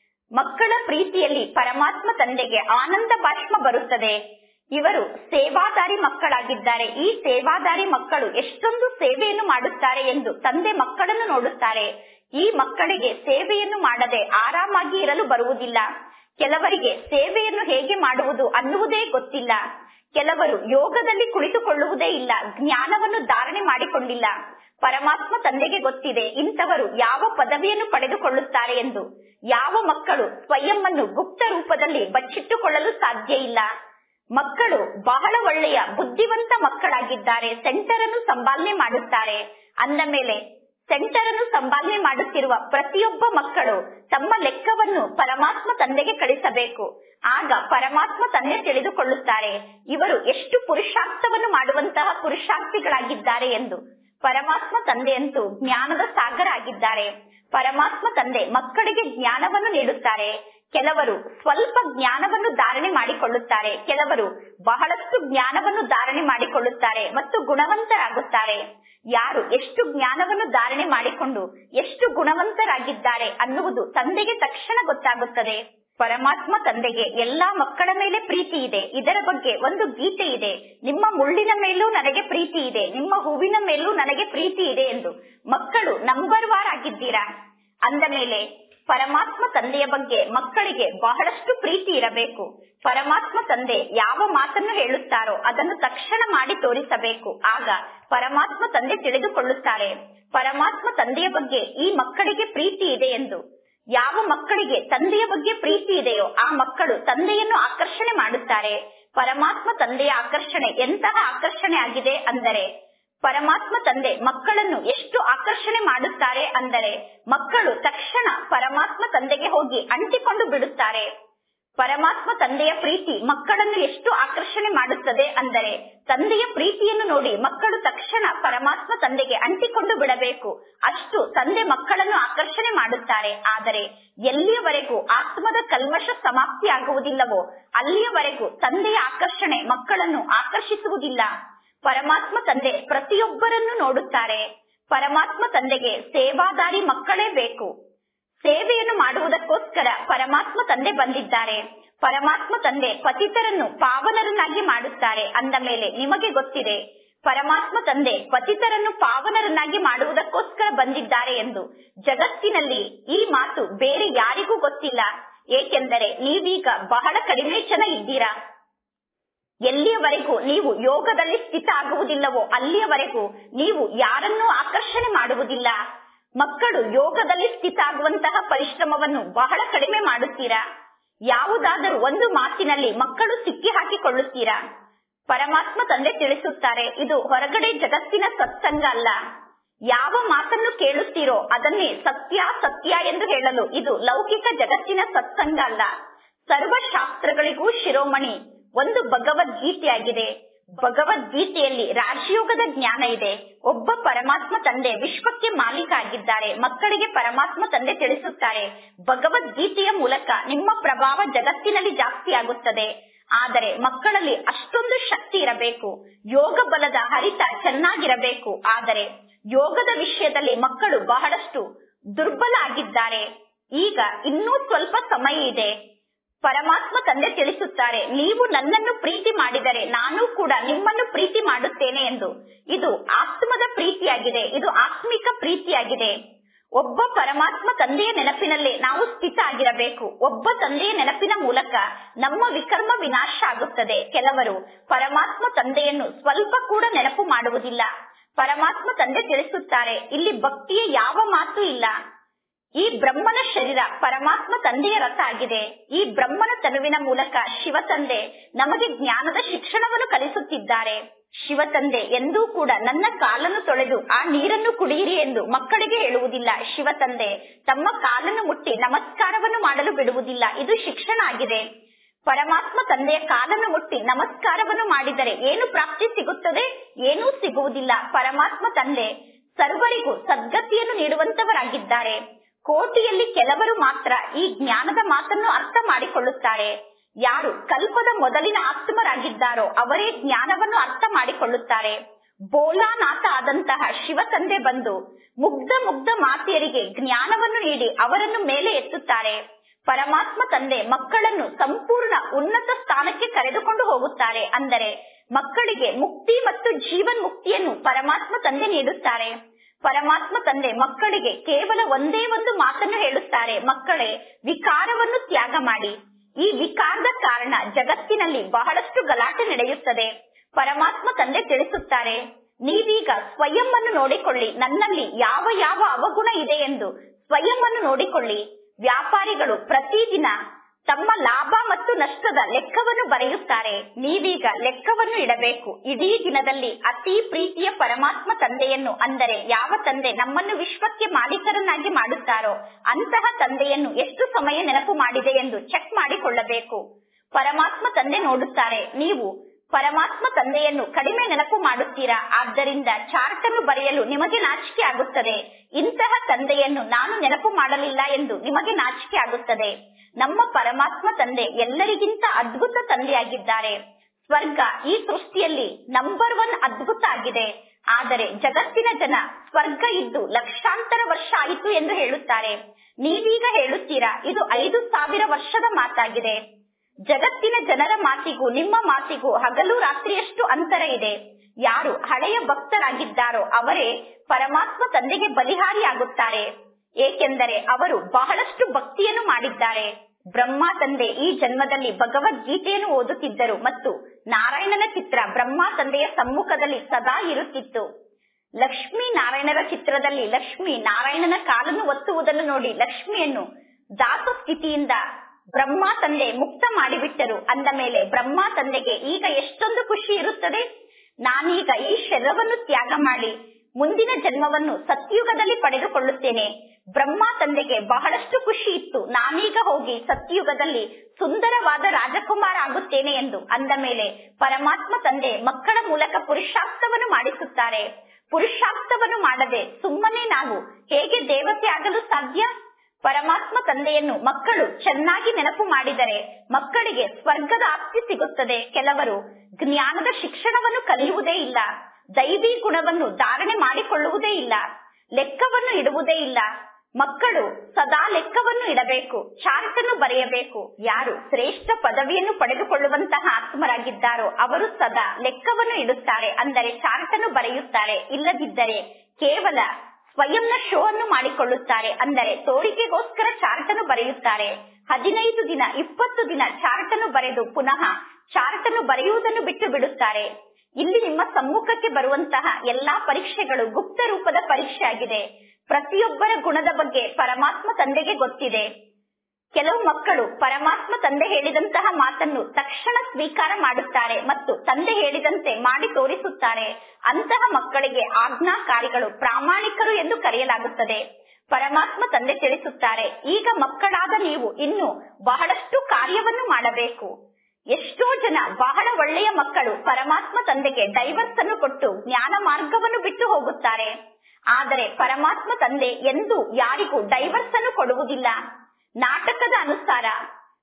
ಮಕ್ಕಳ ಪ್ರೀತಿಯಲ್ಲಿ ಪರಮಾತ್ಮ ತಂದೆಗೆ ಆನಂದ ಬಾಷ್ಪ ಬರುತ್ತದೆ. ಇವರು ಸೇವಾದಾರಿ ಮಕ್ಕಳಾಗಿದ್ದಾರೆ. ಈ ಸೇವಾದಾರಿ ಮಕ್ಕಳು ಎಷ್ಟೊಂದು ಸೇವೆಯನ್ನು ಮಾಡುತ್ತಾರೆ ಎಂದು ತಂದೆ ಮಕ್ಕಳನ್ನು ನೋಡುತ್ತಾರೆ. ಈ ಮಕ್ಕಳಿಗೆ ಸೇವೆಯನ್ನು ಮಾಡದೆ ಆರಾಮಾಗಿ ಇರಲು ಬರುವುದಿಲ್ಲ. ಕೆಲವರಿಗೆ ಸೇವೆಯನ್ನು ಹೇಗೆ ಮಾಡುವುದು ಅನ್ನುವುದೇ ಗೊತ್ತಿಲ್ಲ. ಕೆಲವರು ಯೋಗದಲ್ಲಿ ಕುಳಿತುಕೊಳ್ಳುವುದೇ ಇಲ್ಲ, ಜ್ಞಾನವನ್ನು ಧಾರಣೆ ಮಾಡಿಕೊಂಡಿಲ್ಲ. ಪರಮಾತ್ಮ ತಂದೆಗೆ ಗೊತ್ತಿದೆ ಇಂಥವರು ಯಾವ ಪದವಿಯನ್ನು ಪಡೆದುಕೊಳ್ಳುತ್ತಾರೆ ಎಂದು. ಯಾವ ಮಕ್ಕಳು ಸ್ವಯಂ ಅನ್ನು ಗುಪ್ತ ರೂಪದಲ್ಲಿ ಬಚ್ಚಿಟ್ಟುಕೊಳ್ಳಲು ಸಾಧ್ಯ ಇಲ್ಲ. ಮಕ್ಕಳು ಬಹಳ ಒಳ್ಳೆಯ ಬುದ್ಧಿವಂತ ಮಕ್ಕಳಾಗಿದ್ದಾರೆ. ಸೆಂಟರ್ ಅನ್ನು ಸಂಪಾದನೆ ಮಾಡುತ್ತಾರೆ. ಅಂದ ಮೇಲೆ ಸೆಂಟರ್ ಅನ್ನು ಸಂಪಾದನೆ ಮಾಡುತ್ತಿರುವ ಪ್ರತಿಯೊಬ್ಬ ಮಕ್ಕಳು ತಮ್ಮ ಲೆಕ್ಕವನ್ನು ಪರಮಾತ್ಮ ತಂದೆಗೆ ಕಳಿಸಬೇಕು. ಆಗ ಪರಮಾತ್ಮ ತಂದೆ ತಿಳಿದುಕೊಳ್ಳುತ್ತಾರೆ ಇವರು ಎಷ್ಟು ಪುರುಷಾರ್ಥವನ್ನು ಮಾಡುವಂತಹ ಪುರುಷಾರ್ಥಿಗಳಾಗಿದ್ದಾರೆ ಎಂದು. ಪರಮಾತ್ಮ ತಂದೆಯಂತೂ ಜ್ಞಾನದ ಸಾಗರ ಆಗಿದ್ದಾರೆ. ಪರಮಾತ್ಮ ತಂದೆ ಮಕ್ಕಳಿಗೆ ಜ್ಞಾನವನ್ನು ನೀಡುತ್ತಾರೆ. ಕೆಲವರು ಸ್ವಲ್ಪ ಜ್ಞಾನವನ್ನು ಧಾರಣೆ ಮಾಡಿಕೊಳ್ಳುತ್ತಾರೆ, ಕೆಲವರು ಬಹಳಷ್ಟು ಜ್ಞಾನವನ್ನು ಧಾರಣೆ ಮಾಡಿಕೊಳ್ಳುತ್ತಾರೆ ಮತ್ತು ಗುಣವಂತರಾಗುತ್ತಾರೆ. ಯಾರು ಎಷ್ಟು ಜ್ಞಾನವನ್ನು ಧಾರಣೆ ಮಾಡಿಕೊಂಡು ಎಷ್ಟು ಗುಣವಂತರಾಗಿದ್ದಾರೆ ಅನ್ನುವುದು ತಂದೆಗೆ ತಕ್ಷಣ ಗೊತ್ತಾಗುತ್ತದೆ. ಪರಮಾತ್ಮ ತಂದೆಗೆ ಎಲ್ಲಾ ಮಕ್ಕಳ ಮೇಲೆ ಪ್ರೀತಿ ಇದೆ. ಇದರ ಬಗ್ಗೆ ಒಂದು ಗೀತೆ ಇದೆ, ನಿಮ್ಮ ಮುಳ್ಳಿನ ಮೇಲೂ ನನಗೆ ಪ್ರೀತಿ ಇದೆ, ನಿಮ್ಮ ಹೂವಿನ ಮೇಲೂ ನನಗೆ ಪ್ರೀತಿ ಇದೆ ಎಂದು. ಮಕ್ಕಳು ನಂಬರ್ ವಾರ್ ಆಗಿದ್ದೀರಾ ಅಂದ ಮೇಲೆ ಪರಮಾತ್ಮ ತಂದೆಯ ಬಗ್ಗೆ ಮಕ್ಕಳಿಗೆ ಬಹಳಷ್ಟು ಪ್ರೀತಿ ಇರಬೇಕು. ಪರಮಾತ್ಮ ತಂದೆ ಯಾವ ಮಾತನ್ನು ಹೇಳುತ್ತಾರೋ ಅದನ್ನು ತಕ್ಷಣ ಮಾಡಿ ತೋರಿಸಬೇಕು. ಆಗ ಪರಮಾತ್ಮ ತಂದೆ ತಿಳಿದುಕೊಳ್ಳುತ್ತಾರೆ ಪರಮಾತ್ಮ ತಂದೆಯ ಬಗ್ಗೆ ಈ ಮಕ್ಕಳಿಗೆ ಪ್ರೀತಿ ಇದೆ ಎಂದು. ಯಾವ ಮಕ್ಕಳಿಗೆ ತಂದೆಯ ಬಗ್ಗೆ ಪ್ರೀತಿ ಇದೆಯೋ ಆ ಮಕ್ಕಳು ತಂದೆಯನ್ನು ಆಕರ್ಷಣೆ ಮಾಡುತ್ತಾರೆ. ಪರಮಾತ್ಮ ತಂದೆಯ ಆಕರ್ಷಣೆ ಎಂತಹ ಆಕರ್ಷಣೆ ಆಗಿದೆ ಅಂದರೆ, ಪರಮಾತ್ಮ ತಂದೆ ಮಕ್ಕಳನ್ನು ಎಷ್ಟು ಆಕರ್ಷಣೆ ಮಾಡುತ್ತಾರೆ ಅಂದರೆ ಮಕ್ಕಳು ತಕ್ಷಣ ಪರಮಾತ್ಮ ತಂದೆಗೆ ಹೋಗಿ ಅಂಟಿಕೊಂಡು ಬಿಡುತ್ತಾರೆ. ಪರಮಾತ್ಮ ತಂದೆಯ ಪ್ರೀತಿ ಮಕ್ಕಳನ್ನು ಎಷ್ಟು ಆಕರ್ಷಣೆ ಮಾಡುತ್ತದೆ ಅಂದರೆ ತಂದೆಯ ಪ್ರೀತಿಯನ್ನು ನೋಡಿ ಮಕ್ಕಳು ತಕ್ಷಣ ಪರಮಾತ್ಮ ತಂದೆಗೆ ಅಂಟಿಕೊಂಡು ಬಿಡಬೇಕು. ಅಷ್ಟು ತಂದೆ ಮಕ್ಕಳನ್ನು ಆಕರ್ಷಣೆ ಮಾಡುತ್ತಾರೆ. ಆದರೆ ಎಲ್ಲಿಯವರೆಗೂ ಆತ್ಮದ ಕಲ್ಮಶ ಸಮಾಪ್ತಿ ಆಗುವುದಿಲ್ಲವೋ ಅಲ್ಲಿಯವರೆಗೂ ತಂದೆಯ ಆಕರ್ಷಣೆ ಮಕ್ಕಳನ್ನು ಆಕರ್ಷಿಸುವುದಿಲ್ಲ. ಪರಮಾತ್ಮ ತಂದೆ ಪ್ರತಿಯೊಬ್ಬರನ್ನು ನೋಡುತ್ತಾರೆ. ಪರಮಾತ್ಮ ತಂದೆಗೆ ಸೇವಾದಾರಿ ಮಕ್ಕಳೇ ಬೇಕು. ಸೇವೆಯನ್ನು ಮಾಡುವುದಕ್ಕೋಸ್ಕರ ಪರಮಾತ್ಮ ತಂದೆ ಬಂದಿದ್ದಾರೆ. ಪರಮಾತ್ಮ ತಂದೆ ಪತಿತರನ್ನು ಪಾವನರನ್ನಾಗಿ ಮಾಡುತ್ತಾರೆ. ಅಂದ ಮೇಲೆ ನಿಮಗೆ ಗೊತ್ತಿದೆ ಪರಮಾತ್ಮ ತಂದೆ ಪತಿತರನ್ನು ಪಾವನರನ್ನಾಗಿ ಮಾಡುವುದಕ್ಕೋಸ್ಕರ ಬಂದಿದ್ದಾರೆ ಎಂದು. ಜಗತ್ತಿನಲ್ಲಿ ಈ ಮಾತು ಬೇರೆ ಯಾರಿಗೂ ಗೊತ್ತಿಲ್ಲ. ಏಕೆಂದರೆ ನೀವೀಗ ಬಹಳ ಕಡಿಮೆ ಜನ ಇದ್ದೀರಾ. ಎಲ್ಲಿಯವರೆಗೂ ನೀವು ಯೋಗದಲ್ಲಿ ಸ್ಥಿತ ಆಗುವುದಿಲ್ಲವೋ ಅಲ್ಲಿಯವರೆಗೂ ನೀವು ಯಾರನ್ನೂ ಆಕರ್ಷಣೆ ಮಾಡುವುದಿಲ್ಲ. ಮಕ್ಕಳು ಯೋಗದಲ್ಲಿ ಸ್ಥಿತ ಆಗುವಂತಹ ಪರಿಶ್ರಮವನ್ನು ಬಹಳ ಕಡಿಮೆ ಮಾಡುತ್ತೀರಾ. ಯಾವುದಾದರೂ ಒಂದು ಮಾತಿನಲ್ಲಿ ಮಕ್ಕಳು ಸಿಕ್ಕಿ ಹಾಕಿಕೊಳ್ಳುತ್ತೀರಾ. ಪರಮಾತ್ಮ ತಂದೆ ತಿಳಿಸುತ್ತಾರೆ ಇದು ಹೊರಗಡೆ ಜಗತ್ತಿನ ಸತ್ಸಂಗ ಅಲ್ಲ. ಯಾವ ಮಾತನ್ನು ಕೇಳುತ್ತೀರೋ ಅದನ್ನೇ ಸತ್ಯ ಸತ್ಯ ಎಂದು ಹೇಳಲು ಇದು ಲೌಕಿಕ ಜಗತ್ತಿನ ಸತ್ಸಂಗ ಅಲ್ಲ. ಸರ್ವಶಾಸ್ತ್ರಗಳಿಗೂ ಶಿರೋಮಣಿ ಒಂದು ಭಗವದ್ಗೀತೆಯಾಗಿದೆ. ಭಗವದ್ಗೀತೆಯಲ್ಲಿ ರಾಜಯೋಗದ ಜ್ಞಾನ ಇದೆ. ಒಬ್ಬ ಪರಮಾತ್ಮ ತಂದೆ ವಿಶ್ವಕ್ಕೆ ಮಾಲೀಕ ಆಗಿದ್ದಾರೆ. ಮಕ್ಕಳಿಗೆ ಪರಮಾತ್ಮ ತಂದೆ ತಿಳಿಸುತ್ತಾರೆ ಭಗವದ್ಗೀತೆಯ ಮೂಲಕ ನಿಮ್ಮ ಪ್ರಭಾವ ಜಗತ್ತಿನಲ್ಲಿ ಜಾಸ್ತಿ ಆಗುತ್ತದೆ. ಆದರೆ ಮಕ್ಕಳಲ್ಲಿ ಅಷ್ಟೊಂದು ಶಕ್ತಿ ಇರಬೇಕು, ಯೋಗ ಬಲದ ಹರಿತ ಚೆನ್ನಾಗಿರಬೇಕು. ಆದರೆ ಯೋಗದ ವಿಷಯದಲ್ಲಿ ಮಕ್ಕಳು ಬಹಳಷ್ಟು ದುರ್ಬಲ ಆಗಿದ್ದಾರೆ. ಈಗ ಇನ್ನೂ ಸ್ವಲ್ಪ ಸಮಯ ಇದೆ. ಪರಮಾತ್ಮ ತಂದೆ ತಿಳಿಸುತ್ತಾರೆ, ನೀವು ನನ್ನನ್ನು ಪ್ರೀತಿ ಮಾಡಿದರೆ ನಾನು ಕೂಡ ನಿಮ್ಮನ್ನು ಪ್ರೀತಿ ಮಾಡುತ್ತೇನೆ ಎಂದು. ಇದು ಆತ್ಮದ ಪ್ರೀತಿಯಾಗಿದೆ, ಇದು ಆತ್ಮಿಕ ಪ್ರೀತಿಯಾಗಿದೆ. ಒಬ್ಬ ಪರಮಾತ್ಮ ತಂದೆಯ ನೆನಪಿನಲ್ಲೇ ನಾವು ಸ್ಥಿತ ಆಗಿರಬೇಕು. ಒಬ್ಬ ತಂದೆಯ ನೆನಪಿನ ಮೂಲಕ ನಮ್ಮ ವಿಕರ್ಮ ವಿನಾಶ ಆಗುತ್ತದೆ. ಕೆಲವರು ಪರಮಾತ್ಮ ತಂದೆಯನ್ನು ಸ್ವಲ್ಪ ಕೂಡ ನೆನಪು ಮಾಡುವುದಿಲ್ಲ. ಪರಮಾತ್ಮ ತಂದೆ ತಿಳಿಸುತ್ತಾರೆ, ಇಲ್ಲಿ ಭಕ್ತಿಯ ಯಾವ ಮಾತು ಇಲ್ಲ. ಈ ಬ್ರಹ್ಮನ ಶರೀರ ಪರಮಾತ್ಮ ತಂದೆಯ ರಥ ಆಗಿದೆ. ಈ ಬ್ರಹ್ಮನ ತನುವಿನ ಮೂಲಕ ಶಿವ ತಂದೆ ನಮಗೆ ಜ್ಞಾನದ ಶಿಕ್ಷಣವನ್ನು ಕಲಿಸುತ್ತಿದ್ದಾರೆ. ಶಿವ ತಂದೆ ಎಂದೂ ಕೂಡ ನನ್ನ ಕಾಲನ್ನು ತೊಳೆದು ಆ ನೀರನ್ನು ಕುಡಿಯಿರಿ ಎಂದು ಮಕ್ಕಳಿಗೆ ಹೇಳುವುದಿಲ್ಲ. ಶಿವ ತಂದೆ ತಮ್ಮ ಕಾಲನ್ನು ಮುಟ್ಟಿ ನಮಸ್ಕಾರವನ್ನು ಮಾಡಲು ಬಿಡುವುದಿಲ್ಲ. ಇದು ಶಿಕ್ಷಣ ಆಗಿದೆ. ಪರಮಾತ್ಮ ತಂದೆಯ ಕಾಲನ್ನು ಮುಟ್ಟಿ ನಮಸ್ಕಾರವನ್ನು ಮಾಡಿದರೆ ಏನು ಪ್ರಾಪ್ತಿ ಸಿಗುತ್ತದೆ? ಏನೂ ಸಿಗುವುದಿಲ್ಲ. ಪರಮಾತ್ಮ ತಂದೆ ಸರ್ವರಿಗೂ ಸದ್ಗತಿಯನ್ನು ನೀಡುವಂತವರಾಗಿದ್ದಾರೆ. ಕೋಟಿಯಲ್ಲಿ ಕೆಲವರು ಮಾತ್ರ ಈ ಜ್ಞಾನದ ಮಾತನ್ನು ಅರ್ಥ ಮಾಡಿಕೊಳ್ಳುತ್ತಾರೆ. ಯಾರು ಕಲ್ಪದ ಮೊದಲಿನ ಆತ್ಮರಾಗಿದ್ದಾರೋ ಅವರೇ ಜ್ಞಾನವನ್ನು ಅರ್ಥ ಮಾಡಿಕೊಳ್ಳುತ್ತಾರೆ. ಬೋಲಾನಾಥ ಆದಂತಹ ಶಿವ ತಂದೆ ಬಂದು ಮುಗ್ಧ ಮಾತೆಯರಿಗೆ ಜ್ಞಾನವನ್ನು ನೀಡಿ ಅವರನ್ನು ಮೇಲೆ ಎತ್ತುತ್ತಾರೆ. ಪರಮಾತ್ಮ ತಂದೆ ಮಕ್ಕಳನ್ನು ಸಂಪೂರ್ಣ ಉನ್ನತ ಸ್ಥಾನಕ್ಕೆ ಕರೆದುಕೊಂಡು ಹೋಗುತ್ತಾರೆ. ಅಂದರೆ ಮಕ್ಕಳಿಗೆ ಮುಕ್ತಿ ಮತ್ತು ಜೀವನ್ ಮುಕ್ತಿಯನ್ನು ಪರಮಾತ್ಮ ತಂದೆ ನೀಡುತ್ತಾರೆ. ಪರಮಾತ್ಮ ತಂದೆ ಮಕ್ಕಳಿಗೆ ಕೇವಲ ಒಂದೇ ಒಂದು ಮಾತನ್ನು ಹೇಳುತ್ತಾರೆ, ಮಕ್ಕಳೇ ವಿಕಾರವನ್ನು ತ್ಯಾಗ ಮಾಡಿ. ಈ ವಿಕಾರದ ಕಾರಣ ಜಗತ್ತಿನಲ್ಲಿ ಬಹಳಷ್ಟು ಗಲಾಟೆ ನಡೆಯುತ್ತದೆ. ಪರಮಾತ್ಮ ತಂದೆ ತಿಳಿಸುತ್ತಾರೆ, ನೀವೀಗ ಸ್ವಯಂ ಅನ್ನು ನೋಡಿಕೊಳ್ಳಿ, ನನ್ನಲ್ಲಿ ಯಾವ ಯಾವ ಅವಗುಣ ಇದೆ ಎಂದು ಸ್ವಯಂ ಅನ್ನು ನೋಡಿಕೊಳ್ಳಿ. ವ್ಯಾಪಾರಿಗಳು ಪ್ರತಿದಿನ ತಮ್ಮ ಲಾಭ ಮತ್ತು ನಷ್ಟದ ಲೆಕ್ಕವನ್ನು ಬರೆಯುತ್ತಾರೆ. ನೀವೀಗ ಲೆಕ್ಕವನ್ನು ಇಡಬೇಕು. ಇಡೀ ದಿನದಲ್ಲಿ ಅತಿ ಪ್ರೀತಿಯ ಪರಮಾತ್ಮ ತಂದೆಯನ್ನು, ಅಂದರೆ ಯಾವ ತಂದೆ ನಮ್ಮನ್ನು ವಿಶ್ವಕ್ಕೆ ಮಾಲೀಕರನ್ನಾಗಿ ಮಾಡುತ್ತಾರೋ ಅಂತಹ ತಂದೆಯನ್ನು ಎಷ್ಟು ಸಮಯ ನೆನಪು ಮಾಡಿದೆ ಎಂದು ಚೆಕ್ ಮಾಡಿಕೊಳ್ಳಬೇಕು. ಪರಮಾತ್ಮ ತಂದೆ ನೋಡುತ್ತಾರೆ, ನೀವು ಪರಮಾತ್ಮ ತಂದೆಯನ್ನು ಕಡಿಮೆ ನೆನಪು ಮಾಡುತ್ತೀರಾ, ಆದ್ದರಿಂದ ಚಾರ್ಟ್ ಅನ್ನು ಬರೆಯಲು ನಿಮಗೆ ನಾಚಿಕೆ ಆಗುತ್ತದೆ. ಇಂತಹ ತಂದೆಯನ್ನು ನಾನು ನೆನಪು ಮಾಡಲಿಲ್ಲ ಎಂದು ನಿಮಗೆ ನಾಚಿಕೆ ಆಗುತ್ತದೆ. ನಮ್ಮ ಪರಮಾತ್ಮ ತಂದೆ ಎಲ್ಲರಿಗಿಂತ ಅದ್ಭುತ ತಂದೆಯಾಗಿದ್ದಾರೆ. ಸ್ವರ್ಗ ಈ ಸೃಷ್ಟಿಯಲ್ಲಿ ನಂಬರ್ 1 ಅದ್ಭುತ ಆಗಿದೆ. ಆದರೆ ಜಗತ್ತಿನ ಜನ ಸ್ವರ್ಗ ಇದ್ದು ಲಕ್ಷಾಂತರ ವರ್ಷ ಆಯಿತು ಎಂದು ಹೇಳುತ್ತಾರೆ. ನೀವೀಗ ಹೇಳುತ್ತೀರಾ ಇದು 5000 ವರ್ಷದ ಮಾತಾಗಿದೆ. ಜಗತ್ತಿನ ಜನರ ಮಾತಿಗೂ ನಿಮ್ಮ ಮಾತಿಗೂ ಹಗಲು ರಾತ್ರಿಯಷ್ಟು ಅಂತರ ಇದೆ. ಯಾರು ಹಳೆಯ ಭಕ್ತರಾಗಿದ್ದಾರೋ ಅವರೇ ಪರಮಾತ್ಮ ತಂದೆಗೆ ಬಲಿಹಾರಿಯಾಗುತ್ತಾರೆ. ಏಕೆಂದರೆ ಅವರು ಬಹಳಷ್ಟು ಭಕ್ತಿಯನ್ನು ಮಾಡಿದ್ದಾರೆ. ಬ್ರಹ್ಮ ತಂದೆ ಈ ಜನ್ಮದಲ್ಲಿ ಭಗವದ್ಗೀತೆಯನ್ನು ಓದುತ್ತಿದ್ದರು ಮತ್ತು ನಾರಾಯಣನ ಚಿತ್ರ ಬ್ರಹ್ಮ ತಂದೆಯ ಸಮ್ಮುಖದಲ್ಲಿ ಸದಾ ಇರುತ್ತಿತ್ತು. ಲಕ್ಷ್ಮೀ ನಾರಾಯಣರ ಚಿತ್ರದಲ್ಲಿ ಲಕ್ಷ್ಮೀ ನಾರಾಯಣನ ಕಾಲನ್ನು ಒತ್ತುವುದನ್ನು ನೋಡಿ ಲಕ್ಷ್ಮಿಯನ್ನು ದಾಸ ಸ್ಥಿತಿಯಿಂದ ಬ್ರಹ್ಮ ತಂದೆ ಮುಕ್ತ ಮಾಡಿಬಿಟ್ಟರು. ಅಂದ ಮೇಲೆ ಬ್ರಹ್ಮ ತಂದೆಗೆ ಈಗ ಎಷ್ಟೊಂದು ಖುಷಿ ಇರುತ್ತದೆ. ನಾನೀಗ ಈ ಶರೀರವನ್ನು ತ್ಯಾಗ ಮಾಡಿ ಮುಂದಿನ ಜನ್ಮವನ್ನು ಸತ್ಯುಗದಲ್ಲಿ ಪಡೆದುಕೊಳ್ಳುತ್ತೇನೆ. ಬ್ರಹ್ಮ ತಂದೆಗೆ ಬಹಳಷ್ಟು ಖುಷಿ ಇತ್ತು, ನಾನೀಗ ಹೋಗಿ ಸತ್ಯುಗದಲ್ಲಿ ಸುಂದರವಾದ ರಾಜಕುಮಾರ ಆಗುತ್ತೇನೆ ಎಂದು. ಅಂದ ಮೇಲೆ ಪರಮಾತ್ಮ ತಂದೆ ಮಕ್ಕಳ ಮೂಲಕ ಪುರುಷಾರ್ಥವನ್ನು ಮಾಡಿಸುತ್ತಾರೆ. ಪುರುಷಾರ್ಥವನ್ನು ಮಾಡದೆ ಸುಮ್ಮನೆ ನಾವು ಹೇಗೆ ದೇವತೆ ಆಗಲು ಸಾಧ್ಯ? ಪರಮಾತ್ಮ ತಂದೆಯನ್ನು ಮಕ್ಕಳು ಚೆನ್ನಾಗಿ ನೆನಪು ಮಾಡಿದರೆ ಮಕ್ಕಳಿಗೆ ಸ್ವರ್ಗದ ಆಸ್ತಿ ಸಿಗುತ್ತದೆ. ಕೆಲವರು ಜ್ಞಾನದ ಶಿಕ್ಷಣವನ್ನು ಕಲಿಯುವುದೇ ಇಲ್ಲ, ದೈವಿ ಗುಣವನ್ನು ಧಾರಣೆ ಮಾಡಿಕೊಳ್ಳುವುದೇ ಇಲ್ಲ, ಲೆಕ್ಕವನ್ನು ಇಡುವುದೇ ಇಲ್ಲ. ಮಕ್ಕಳು ಸದಾ ಲೆಕ್ಕವನ್ನು ಇಡಬೇಕು, ಚಾರ್ಟ್ ಅನ್ನು ಬರೆಯಬೇಕು. ಯಾರು ಶ್ರೇಷ್ಠ ಪದವಿಯನ್ನು ಪಡೆದುಕೊಳ್ಳುವಂತಹ ಆತ್ಮರಾಗಿದ್ದಾರೋ ಅವರು ಸದಾ ಲೆಕ್ಕವನ್ನು ಇಡುತ್ತಾರೆ, ಅಂದರೆ ಚಾರ್ಟ್ ಅನ್ನು ಬರೆಯುತ್ತಾರೆ. ಇಲ್ಲದಿದ್ದರೆ ಕೇವಲ ಸ್ವಯಂನ ಶೋ ಅನ್ನು ಮಾಡಿಕೊಳ್ಳುತ್ತಾರೆ, ಅಂದರೆ ತೋರಿಕೆಗೋಸ್ಕರ ಚಾರ್ಟ್ ಅನ್ನು ಬರೆಯುತ್ತಾರೆ. 15 ದಿನ 20 ದಿನ ಚಾರ್ಟ್ ಅನ್ನು ಬರೆದು ಪುನಃ ಚಾರ್ಟ್ ಅನ್ನು ಬರೆಯುವುದನ್ನು ಬಿಟ್ಟು ಬಿಡುತ್ತಾರೆ. ಇಲ್ಲಿ ನಿಮ್ಮ ಸಮ್ಮುಖಕ್ಕೆ ಬರುವಂತಹ ಎಲ್ಲಾ ಪರೀಕ್ಷೆಗಳು ಗುಪ್ತ ರೂಪದ ಪರೀಕ್ಷೆ ಆಗಿದೆ. ಪ್ರತಿಯೊಬ್ಬರ ಗುಣದ ಬಗ್ಗೆ ಪರಮಾತ್ಮ ತಂದೆಗೆ ಗೊತ್ತಿದೆ. ಕೆಲವು ಮಕ್ಕಳು ಪರಮಾತ್ಮ ತಂದೆ ಹೇಳಿದಂತಹ ಮಾತನ್ನು ತಕ್ಷಣ ಸ್ವೀಕಾರ ಮಾಡುತ್ತಾರೆ ಮತ್ತು ತಂದೆ ಹೇಳಿದಂತೆ ಮಾಡಿ ತೋರಿಸುತ್ತಾರೆ. ಅಂತಹ ಮಕ್ಕಳಿಗೆ ಆಜ್ಞಾಕಾರಿಗಳು, ಪ್ರಾಮಾಣಿಕರು ಎಂದು ಕರೆಯಲಾಗುತ್ತದೆ. ಪರಮಾತ್ಮ ತಂದೆ ತಿಳಿಸುತ್ತಾರೆ, ಈಗ ಮಕ್ಕಳಾದ ನೀವು ಇನ್ನು ಬಹಳಷ್ಟು ಕಾರ್ಯವನ್ನು ಮಾಡಬೇಕು. ಎಷ್ಟೋ ಜನ ಬಹಳ ಒಳ್ಳೆಯ ಮಕ್ಕಳು ಪರಮಾತ್ಮ ತಂದೆಗೆ ಡೈವರ್ಸ್ ಅನ್ನು ಕೊಟ್ಟು ಜ್ಞಾನ ಮಾರ್ಗವನ್ನು ಬಿಟ್ಟು ಹೋಗುತ್ತಾರೆ. ಆದರೆ ಪರಮಾತ್ಮ ತಂದೆ ಎಂದೂ ಯಾರಿಗೂ ಡೈವರ್ಸ್ ಅನ್ನು ಕೊಡುವುದಿಲ್ಲ. ನಾಟಕದ ಅನುಸಾರ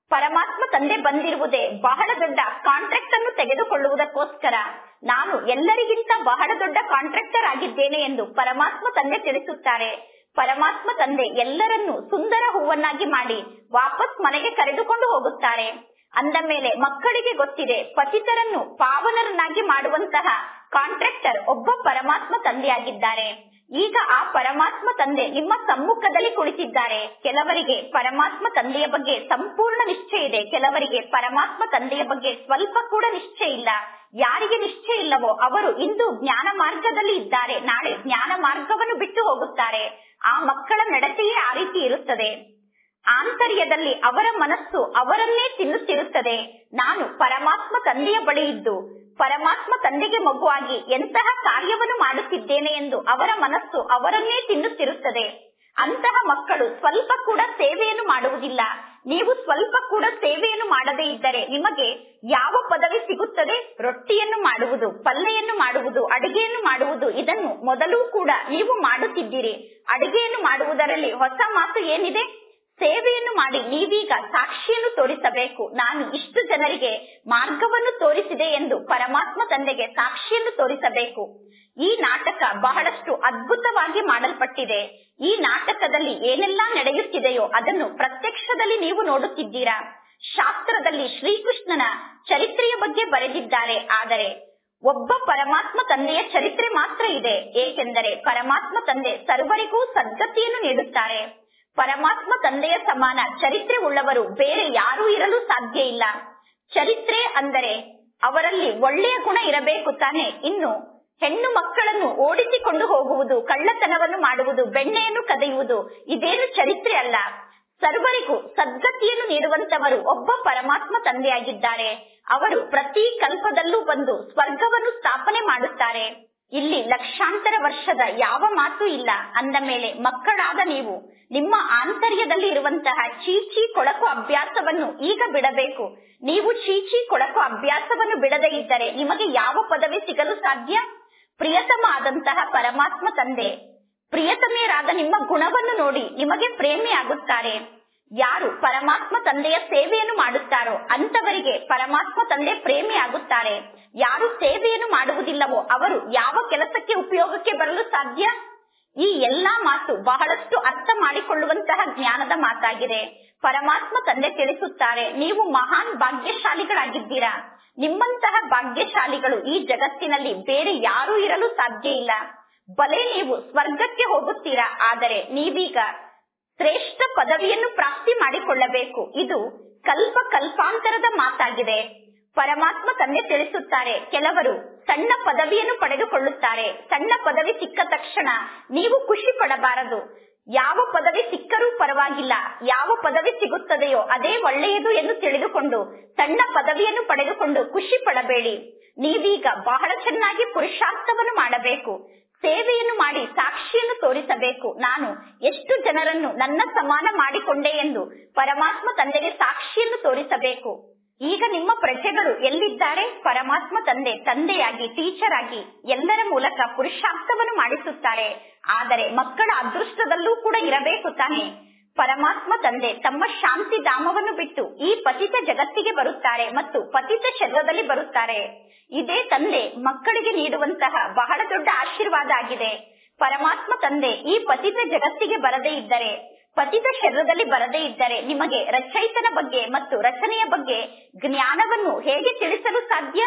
ಪರಮಾತ್ಮ ತಂದೆ ಬಂದಿರುವುದೇ ಬಹಳ ದೊಡ್ಡ ಕಾಂಟ್ರಾಕ್ಟ್ ಅನ್ನು ತೆಗೆದುಕೊಳ್ಳುವುದಕ್ಕೋಸ್ಕರ. ನಾನು ಎಲ್ಲರಿಗಿಂತ ಬಹಳ ದೊಡ್ಡ ಕಾಂಟ್ರಾಕ್ಟರ್ ಆಗಿದ್ದೇನೆ ಎಂದು ಪರಮಾತ್ಮ ತಂದೆ ತಿಳಿಸುತ್ತಾರೆ. ಪರಮಾತ್ಮ ತಂದೆ ಎಲ್ಲರನ್ನೂ ಸುಂದರ ಹೂವನ್ನಾಗಿ ಮಾಡಿ ವಾಪಸ್ ಮನೆಗೆ ಕರೆದುಕೊಂಡು ಹೋಗುತ್ತಾರೆ. ಅಂದ ಮೇಲೆ ಮಕ್ಕಳಿಗೆ ಗೊತ್ತಿದೆ, ಪತಿತರನ್ನು ಪಾವನರನ್ನಾಗಿ ಮಾಡುವಂತಹ ಕಾಂಟ್ರಾಕ್ಟರ್ ಒಬ್ಬ ಪರಮಾತ್ಮ ತಂದೆಯಾಗಿದ್ದಾರೆ. ಈಗ ಆ ಪರಮಾತ್ಮ ತಂದೆ ನಿಮ್ಮ ಸಮ್ಮುಖದಲ್ಲಿ ಕುಳಿತಿದ್ದಾರೆ. ಕೆಲವರಿಗೆ ಪರಮಾತ್ಮ ತಂದೆಯ ಬಗ್ಗೆ ಸಂಪೂರ್ಣ ನಿಶ್ಚಯ ಇದೆ, ಕೆಲವರಿಗೆ ಪರಮಾತ್ಮ ತಂದೆಯ ಬಗ್ಗೆ ಸ್ವಲ್ಪ ಕೂಡ ನಿಶ್ಚಯ ಇಲ್ಲ. ಯಾರಿಗೆ ನಿಶ್ಚಯ ಇಲ್ಲವೋ ಅವರು ಇಂದು ಜ್ಞಾನ ಮಾರ್ಗದಲ್ಲಿ ಇದ್ದಾರೆ, ನಾಳೆ ಜ್ಞಾನ ಮಾರ್ಗವನ್ನು ಬಿಟ್ಟು ಹೋಗುತ್ತಾರೆ. ಆ ಮಕ್ಕಳ ನಡತೆಯೇ ಆ ರೀತಿ ಇರುತ್ತದೆ. ಆಂತರ್ಯದಲ್ಲಿ ಅವರ ಮನಸ್ಸು ಅವರನ್ನೇ ತಿನ್ನುತ್ತಿರುತ್ತದೆ. ನಾನು ಪರಮಾತ್ಮ ತಂದೆಯ ಬಳಿ ಇದ್ದು ಪರಮಾತ್ಮ ತಂದೆಗೆ ಮಗುವಾಗಿ ಎಂತಹ ಕಾರ್ಯವನ್ನು ಮಾಡುತ್ತಿದ್ದೇನೆ ಎಂದು ಅವರ ಮನಸ್ಸು ಅವರನ್ನೇ ತಿನ್ನುತ್ತಿರುತ್ತದೆ. ಅಂತಹ ಮಕ್ಕಳು ಸ್ವಲ್ಪ ಕೂಡ ಸೇವೆಯನ್ನು ಮಾಡುವುದಿಲ್ಲ. ನೀವು ಸ್ವಲ್ಪ ಕೂಡ ಸೇವೆಯನ್ನು ಮಾಡದೇ ಇದ್ದರೆ ನಿಮಗೆ ಯಾವ ಪದವಿ ಸಿಗುತ್ತದೆ? ರೊಟ್ಟಿಯನ್ನು ಮಾಡುವುದು, ಪಲ್ಲೆಯನ್ನು ಮಾಡುವುದು, ಅಡಿಗೆಯನ್ನು ಮಾಡುವುದು, ಇದನ್ನು ಮೊದಲು ಕೂಡ ನೀವು ಮಾಡುತ್ತಿದ್ದೀರಿ. ಅಡಿಗೆಯನ್ನು ಮಾಡುವುದರಲ್ಲಿ ಹೊಸ ಮಾತು ಏನಿದೆ? ಸೇವೆಯನ್ನು ಮಾಡಿ ನೀವೀಗ ಸಾಕ್ಷಿಯನ್ನು ತೋರಿಸಬೇಕು. ನಾನು ಇಷ್ಟು ಜನರಿಗೆ ಮಾರ್ಗವನ್ನು ತೋರಿಸಿದೆ ಎಂದು ಪರಮಾತ್ಮ ತಂದೆಗೆ ಸಾಕ್ಷಿಯನ್ನು ತೋರಿಸಬೇಕು. ಈ ನಾಟಕ ಬಹಳಷ್ಟು ಅದ್ಭುತವಾಗಿ ಮಾಡಲ್ಪಟ್ಟಿದೆ. ಈ ನಾಟಕದಲ್ಲಿ ಏನೆಲ್ಲ ನಡೆಯುತ್ತಿದೆಯೋ ಅದನ್ನು ಪ್ರತ್ಯಕ್ಷದಲ್ಲಿ ನೀವು ನೋಡುತ್ತಿದ್ದೀರಾ. ಶಾಸ್ತ್ರದಲ್ಲಿ ಶ್ರೀಕೃಷ್ಣನ ಚರಿತ್ರೆಯ ಬಗ್ಗೆ ಬರೆದಿದ್ದಾರೆ, ಆದರೆ ಒಬ್ಬ ಪರಮಾತ್ಮ ತಂದೆಯ ಚರಿತ್ರೆ ಮಾತ್ರ ಇದೆ. ಏಕೆಂದರೆ ಪರಮಾತ್ಮ ತಂದೆ ಸರ್ವರಿಗೂ ಸದ್ಗತಿಯನ್ನು ನೀಡುತ್ತಾರೆ. ಪರಮಾತ್ಮ ತಂದೆಯ ಸಮಾನ ಚರಿತ್ರೆ ಉಳ್ಳವರು ಬೇರೆ ಯಾರೂ ಇರಲು ಸಾಧ್ಯ ಇಲ್ಲ. ಚರಿತ್ರೆ ಅಂದರೆ ಅವರಲ್ಲಿ ಒಳ್ಳೆಯ ಗುಣ ಇರಬೇಕು ತಾನೆ. ಇನ್ನು ಹೆಣ್ಣು ಮಕ್ಕಳನ್ನು ಓಡಿಸಿಕೊಂಡು ಹೋಗುವುದು, ಕಳ್ಳತನವನ್ನು ಮಾಡುವುದು, ಬೆಣ್ಣೆಯನ್ನು ಕದಿಯುವುದು ಇದೇನು ಚರಿತ್ರೆ ಅಲ್ಲ. ಸರ್ವರಿಗೂ ಸದ್ಗತಿಯನ್ನು ನೀಡುವಂತವರು ಒಬ್ಬ ಪರಮಾತ್ಮ ತಂದೆಯಾಗಿದ್ದಾರೆ. ಅವರು ಪ್ರತಿ ಕಲ್ಪದಲ್ಲೂ ಬಂದು ಸ್ವರ್ಗವನ್ನು ಸ್ಥಾಪನೆ ಮಾಡುತ್ತಾರೆ. ಇಲ್ಲಿ ಲಕ್ಷಾಂತರ ವರ್ಷದ ಯಾವ ಮಾತು ಇಲ್ಲ. ಅಂದ ಮೇಲೆ ಮಕ್ಕಳಾದ ನೀವು ನಿಮ್ಮ ಆಂತರ್ಯದಲ್ಲಿ ಇರುವಂತಹ ಚೀಚಿ ಕೊಳಕು ಅಭ್ಯಾಸವನ್ನು ಈಗ ಬಿಡಬೇಕು. ನೀವು ಚೀಚಿ ಕೊಳಕು ಅಭ್ಯಾಸವನ್ನು ಬಿಡದೇ ಇದ್ದರೆ ನಿಮಗೆ ಯಾವ ಪದವಿ ಸಿಗಲು ಸಾಧ್ಯ? ಪ್ರಿಯತಮ ಆದಂತಹ ಪರಮಾತ್ಮ ತಂದೆ ಪ್ರಿಯತಮೆಯರಾದ ನಿಮ್ಮ ಗುಣವನ್ನು ನೋಡಿ ನಿಮಗೆ ಪ್ರೇಮಿ ಆಗುತ್ತಾರೆ. ಯಾರು ಪರಮಾತ್ಮ ತಂದೆಯ ಸೇವೆಯನ್ನು ಮಾಡುತ್ತಾರೋ ಅಂತವರಿಗೆ ಪರಮಾತ್ಮ ತಂದೆ ಪ್ರೇಮಿ ಆಗುತ್ತಾರೆ. ಯಾರು ಸೇವೆಯನ್ನು ಮಾಡುವುದಿಲ್ಲವೋ ಅವರು ಯಾವ ಕೆಲಸಕ್ಕೆ ಉಪಯೋಗಕ್ಕೆ ಬರಲು ಸಾಧ್ಯ? ಈ ಎಲ್ಲಾ ಮಾತು ಬಹಳಷ್ಟು ಅರ್ಥ ಮಾಡಿಕೊಳ್ಳುವಂತಹ ಜ್ಞಾನದ ಮಾತಾಗಿದೆ. ಪರಮಾತ್ಮ ತಂದೆ ತಿಳಿಸುತ್ತಾರೆ, ನೀವು ಮಹಾನ್ ಭಾಗ್ಯಶಾಲಿಗಳಾಗಿದ್ದೀರಾ. ನಿಮ್ಮಂತಹ ಭಾಗ್ಯಶಾಲಿಗಳು ಈ ಜಗತ್ತಿನಲ್ಲಿ ಬೇರೆ ಯಾರೂ ಇರಲು ಸಾಧ್ಯ ಇಲ್ಲ. ಬಲೆ ನೀವು ಸ್ವರ್ಗಕ್ಕೆ ಹೋಗುತ್ತೀರಾ, ಆದರೆ ನೀವೀಗ ಶ್ರೇಷ್ಠ ಪದವಿಯನ್ನು ಪ್ರಾಪ್ತಿ ಮಾಡಿಕೊಳ್ಳಬೇಕು. ಇದು ಕಲ್ಪ ಕಲ್ಪಾಂತರದ ಮಾತಾಗಿದೆ. ಪರಮಾತ್ಮ ತಂದೆ ತಿಳಿಸುತ್ತಾರೆ, ಕೆಲವರು ಸಣ್ಣ ಪದವಿಯನ್ನು ಪಡೆದುಕೊಳ್ಳುತ್ತಾರೆ. ಸಣ್ಣ ಪದವಿ ಸಿಕ್ಕ ತಕ್ಷಣ ನೀವು ಖುಷಿ ಪಡಬಾರದು. ಯಾವ ಪದವಿ ಸಿಕ್ಕರೂ ಪರವಾಗಿಲ್ಲ, ಯಾವ ಪದವಿ ಸಿಗುತ್ತದೆಯೋ ಅದೇ ಒಳ್ಳೆಯದು ಎಂದು ತಿಳಿದುಕೊಂಡು ಸಣ್ಣ ಪದವಿಯನ್ನು ಪಡೆದುಕೊಂಡು ಖುಷಿ ಪಡಬೇಡಿ. ನೀವೀಗ ಬಹಳ ಚೆನ್ನಾಗಿ ಪುರುಷಾರ್ಥವನ್ನು ಮಾಡಬೇಕು. ಸೇವೆಯನ್ನು ಮಾಡಿ ಸಾಕ್ಷಿಯನ್ನು ತೋರಿಸಬೇಕು. ನಾನು ಎಷ್ಟು ಜನರನ್ನು ನನ್ನ ಸಮಾನ ಮಾಡಿಕೊಂಡೆ ಎಂದು ಪರಮಾತ್ಮ ತಂದೆಗೆ ಸಾಕ್ಷಿಯನ್ನು ತೋರಿಸಬೇಕು. ಈಗ ನಿಮ್ಮ ಪ್ರಜೆಗಳು ಎಲ್ಲಿದ್ದಾರೆ? ಪರಮಾತ್ಮ ತಂದೆ ತಂದೆಯಾಗಿ, ಟೀಚರ್ ಆಗಿ ಎಲ್ಲರ ಮೂಲಕ ಪುರುಷಾರ್ಥವನ್ನು ಮಾಡಿಸುತ್ತಾರೆ. ಆದರೆ ಮಕ್ಕಳ ಅದೃಷ್ಟದಲ್ಲೂ ಕೂಡ ಇರಬೇಕು ತಾನೆ. ಪರಮಾತ್ಮ ತಂದೆ ತಮ್ಮ ಶಾಂತಿ ಧಾಮವನ್ನು ಬಿಟ್ಟು ಈ ಪತಿತ ಜಗತ್ತಿಗೆ ಬರುತ್ತಾರೆ ಮತ್ತು ಪತಿತ ಶರೀರದಲ್ಲಿ ಬರುತ್ತಾರೆ. ಇದೇ ತಂದೆ ಮಕ್ಕಳಿಗೆ ನೀಡುವಂತಹ ಬಹಳ ದೊಡ್ಡ ಆಶೀರ್ವಾದ ಆಗಿದೆ. ಪರಮಾತ್ಮ ತಂದೆ ಈ ಪತಿತ ಜಗತ್ತಿಗೆ ಬರದೇ ಇದ್ದರೆ, ಪತಿತ ಶರೀರದಲ್ಲಿ ಬರದೇ ಇದ್ದರೆ ನಿಮಗೆ ರಚಯಿತನ ಬಗ್ಗೆ ಮತ್ತು ರಚನೆಯ ಬಗ್ಗೆ ಜ್ಞಾನವನ್ನು ಹೇಗೆ ತಿಳಿಸಲು ಸಾಧ್ಯ?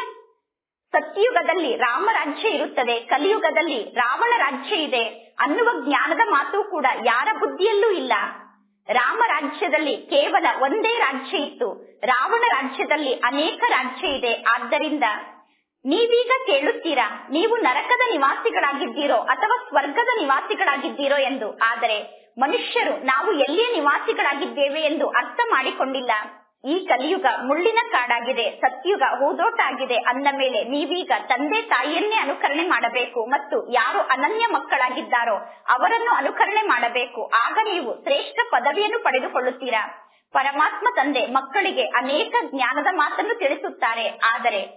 ಸತ್ಯಯುಗದಲ್ಲಿ ರಾಮ ರಾಜ್ಯ ಇರುತ್ತದೆ, ಕಲಿಯುಗದಲ್ಲಿ ರಾವಣ ರಾಜ್ಯ ಇದೆ ಅನ್ನುವ ಜ್ಞಾನದ ಮಾತು ಕೂಡ ಯಾರ ಬುದ್ಧಿಯಲ್ಲೂ ಇಲ್ಲ. ರಾಮ ರಾಜ್ಯದಲ್ಲಿ ಕೇವಲ ಒಂದೇ ರಾಜ್ಯ ಇತ್ತು, ರಾವಣ ರಾಜ್ಯದಲ್ಲಿ ಅನೇಕ ರಾಜ್ಯ ಇದೆ. ಆದ್ದರಿಂದ ನೀವೀಗ ಕೇಳುತ್ತೀರಾ, ನೀವು ನರಕದ ನಿವಾಸಿಗಳಾಗಿದ್ದೀರೋ ಅಥವಾ ಸ್ವರ್ಗದ ನಿವಾಸಿಗಳಾಗಿದ್ದೀರೋ ಎಂದು. ಆದರೆ ಮನುಷ್ಯರು ನಾವು ಎಲ್ಲಿಯ ನಿವಾಸಿಗಳಾಗಿದ್ದೇವೆ ಎಂದು ಅರ್ಥ ಮಾಡಿಕೊಂಡಿಲ್ಲ. ಈ ಕಲಿಯುಗ ಮುಳ್ಳಿನ ಕಾಡಾಗಿದೆ, ಸತ್ಯುಗ ಹೂದೋಟ ಆಗಿದೆ. ಅಂದ ಮೇಲೆ ನೀವೀಗ ತಂದೆ ತಾಯಿಯನ್ನೇ ಅನುಕರಣೆ ಮಾಡಬೇಕು ಮತ್ತು ಯಾರು ಅನನ್ಯ ಮಕ್ಕಳಾಗಿದ್ದಾರೋ ಅವರನ್ನು ಅನುಕರಣೆ ಮಾಡಬೇಕು. ಆಗ ನೀವು ಶ್ರೇಷ್ಠ ಪದವಿಯನ್ನು ಪಡೆದುಕೊಳ್ಳುತ್ತೀರಾ. ಪರಮಾತ್ಮ ತಂದೆ ಮಕ್ಕಳಿಗೆ ಅನೇಕ ಜ್ಞಾನದ ಮಾತನ್ನು ತಿಳಿಸುತ್ತಾರೆ. ಆದರೆ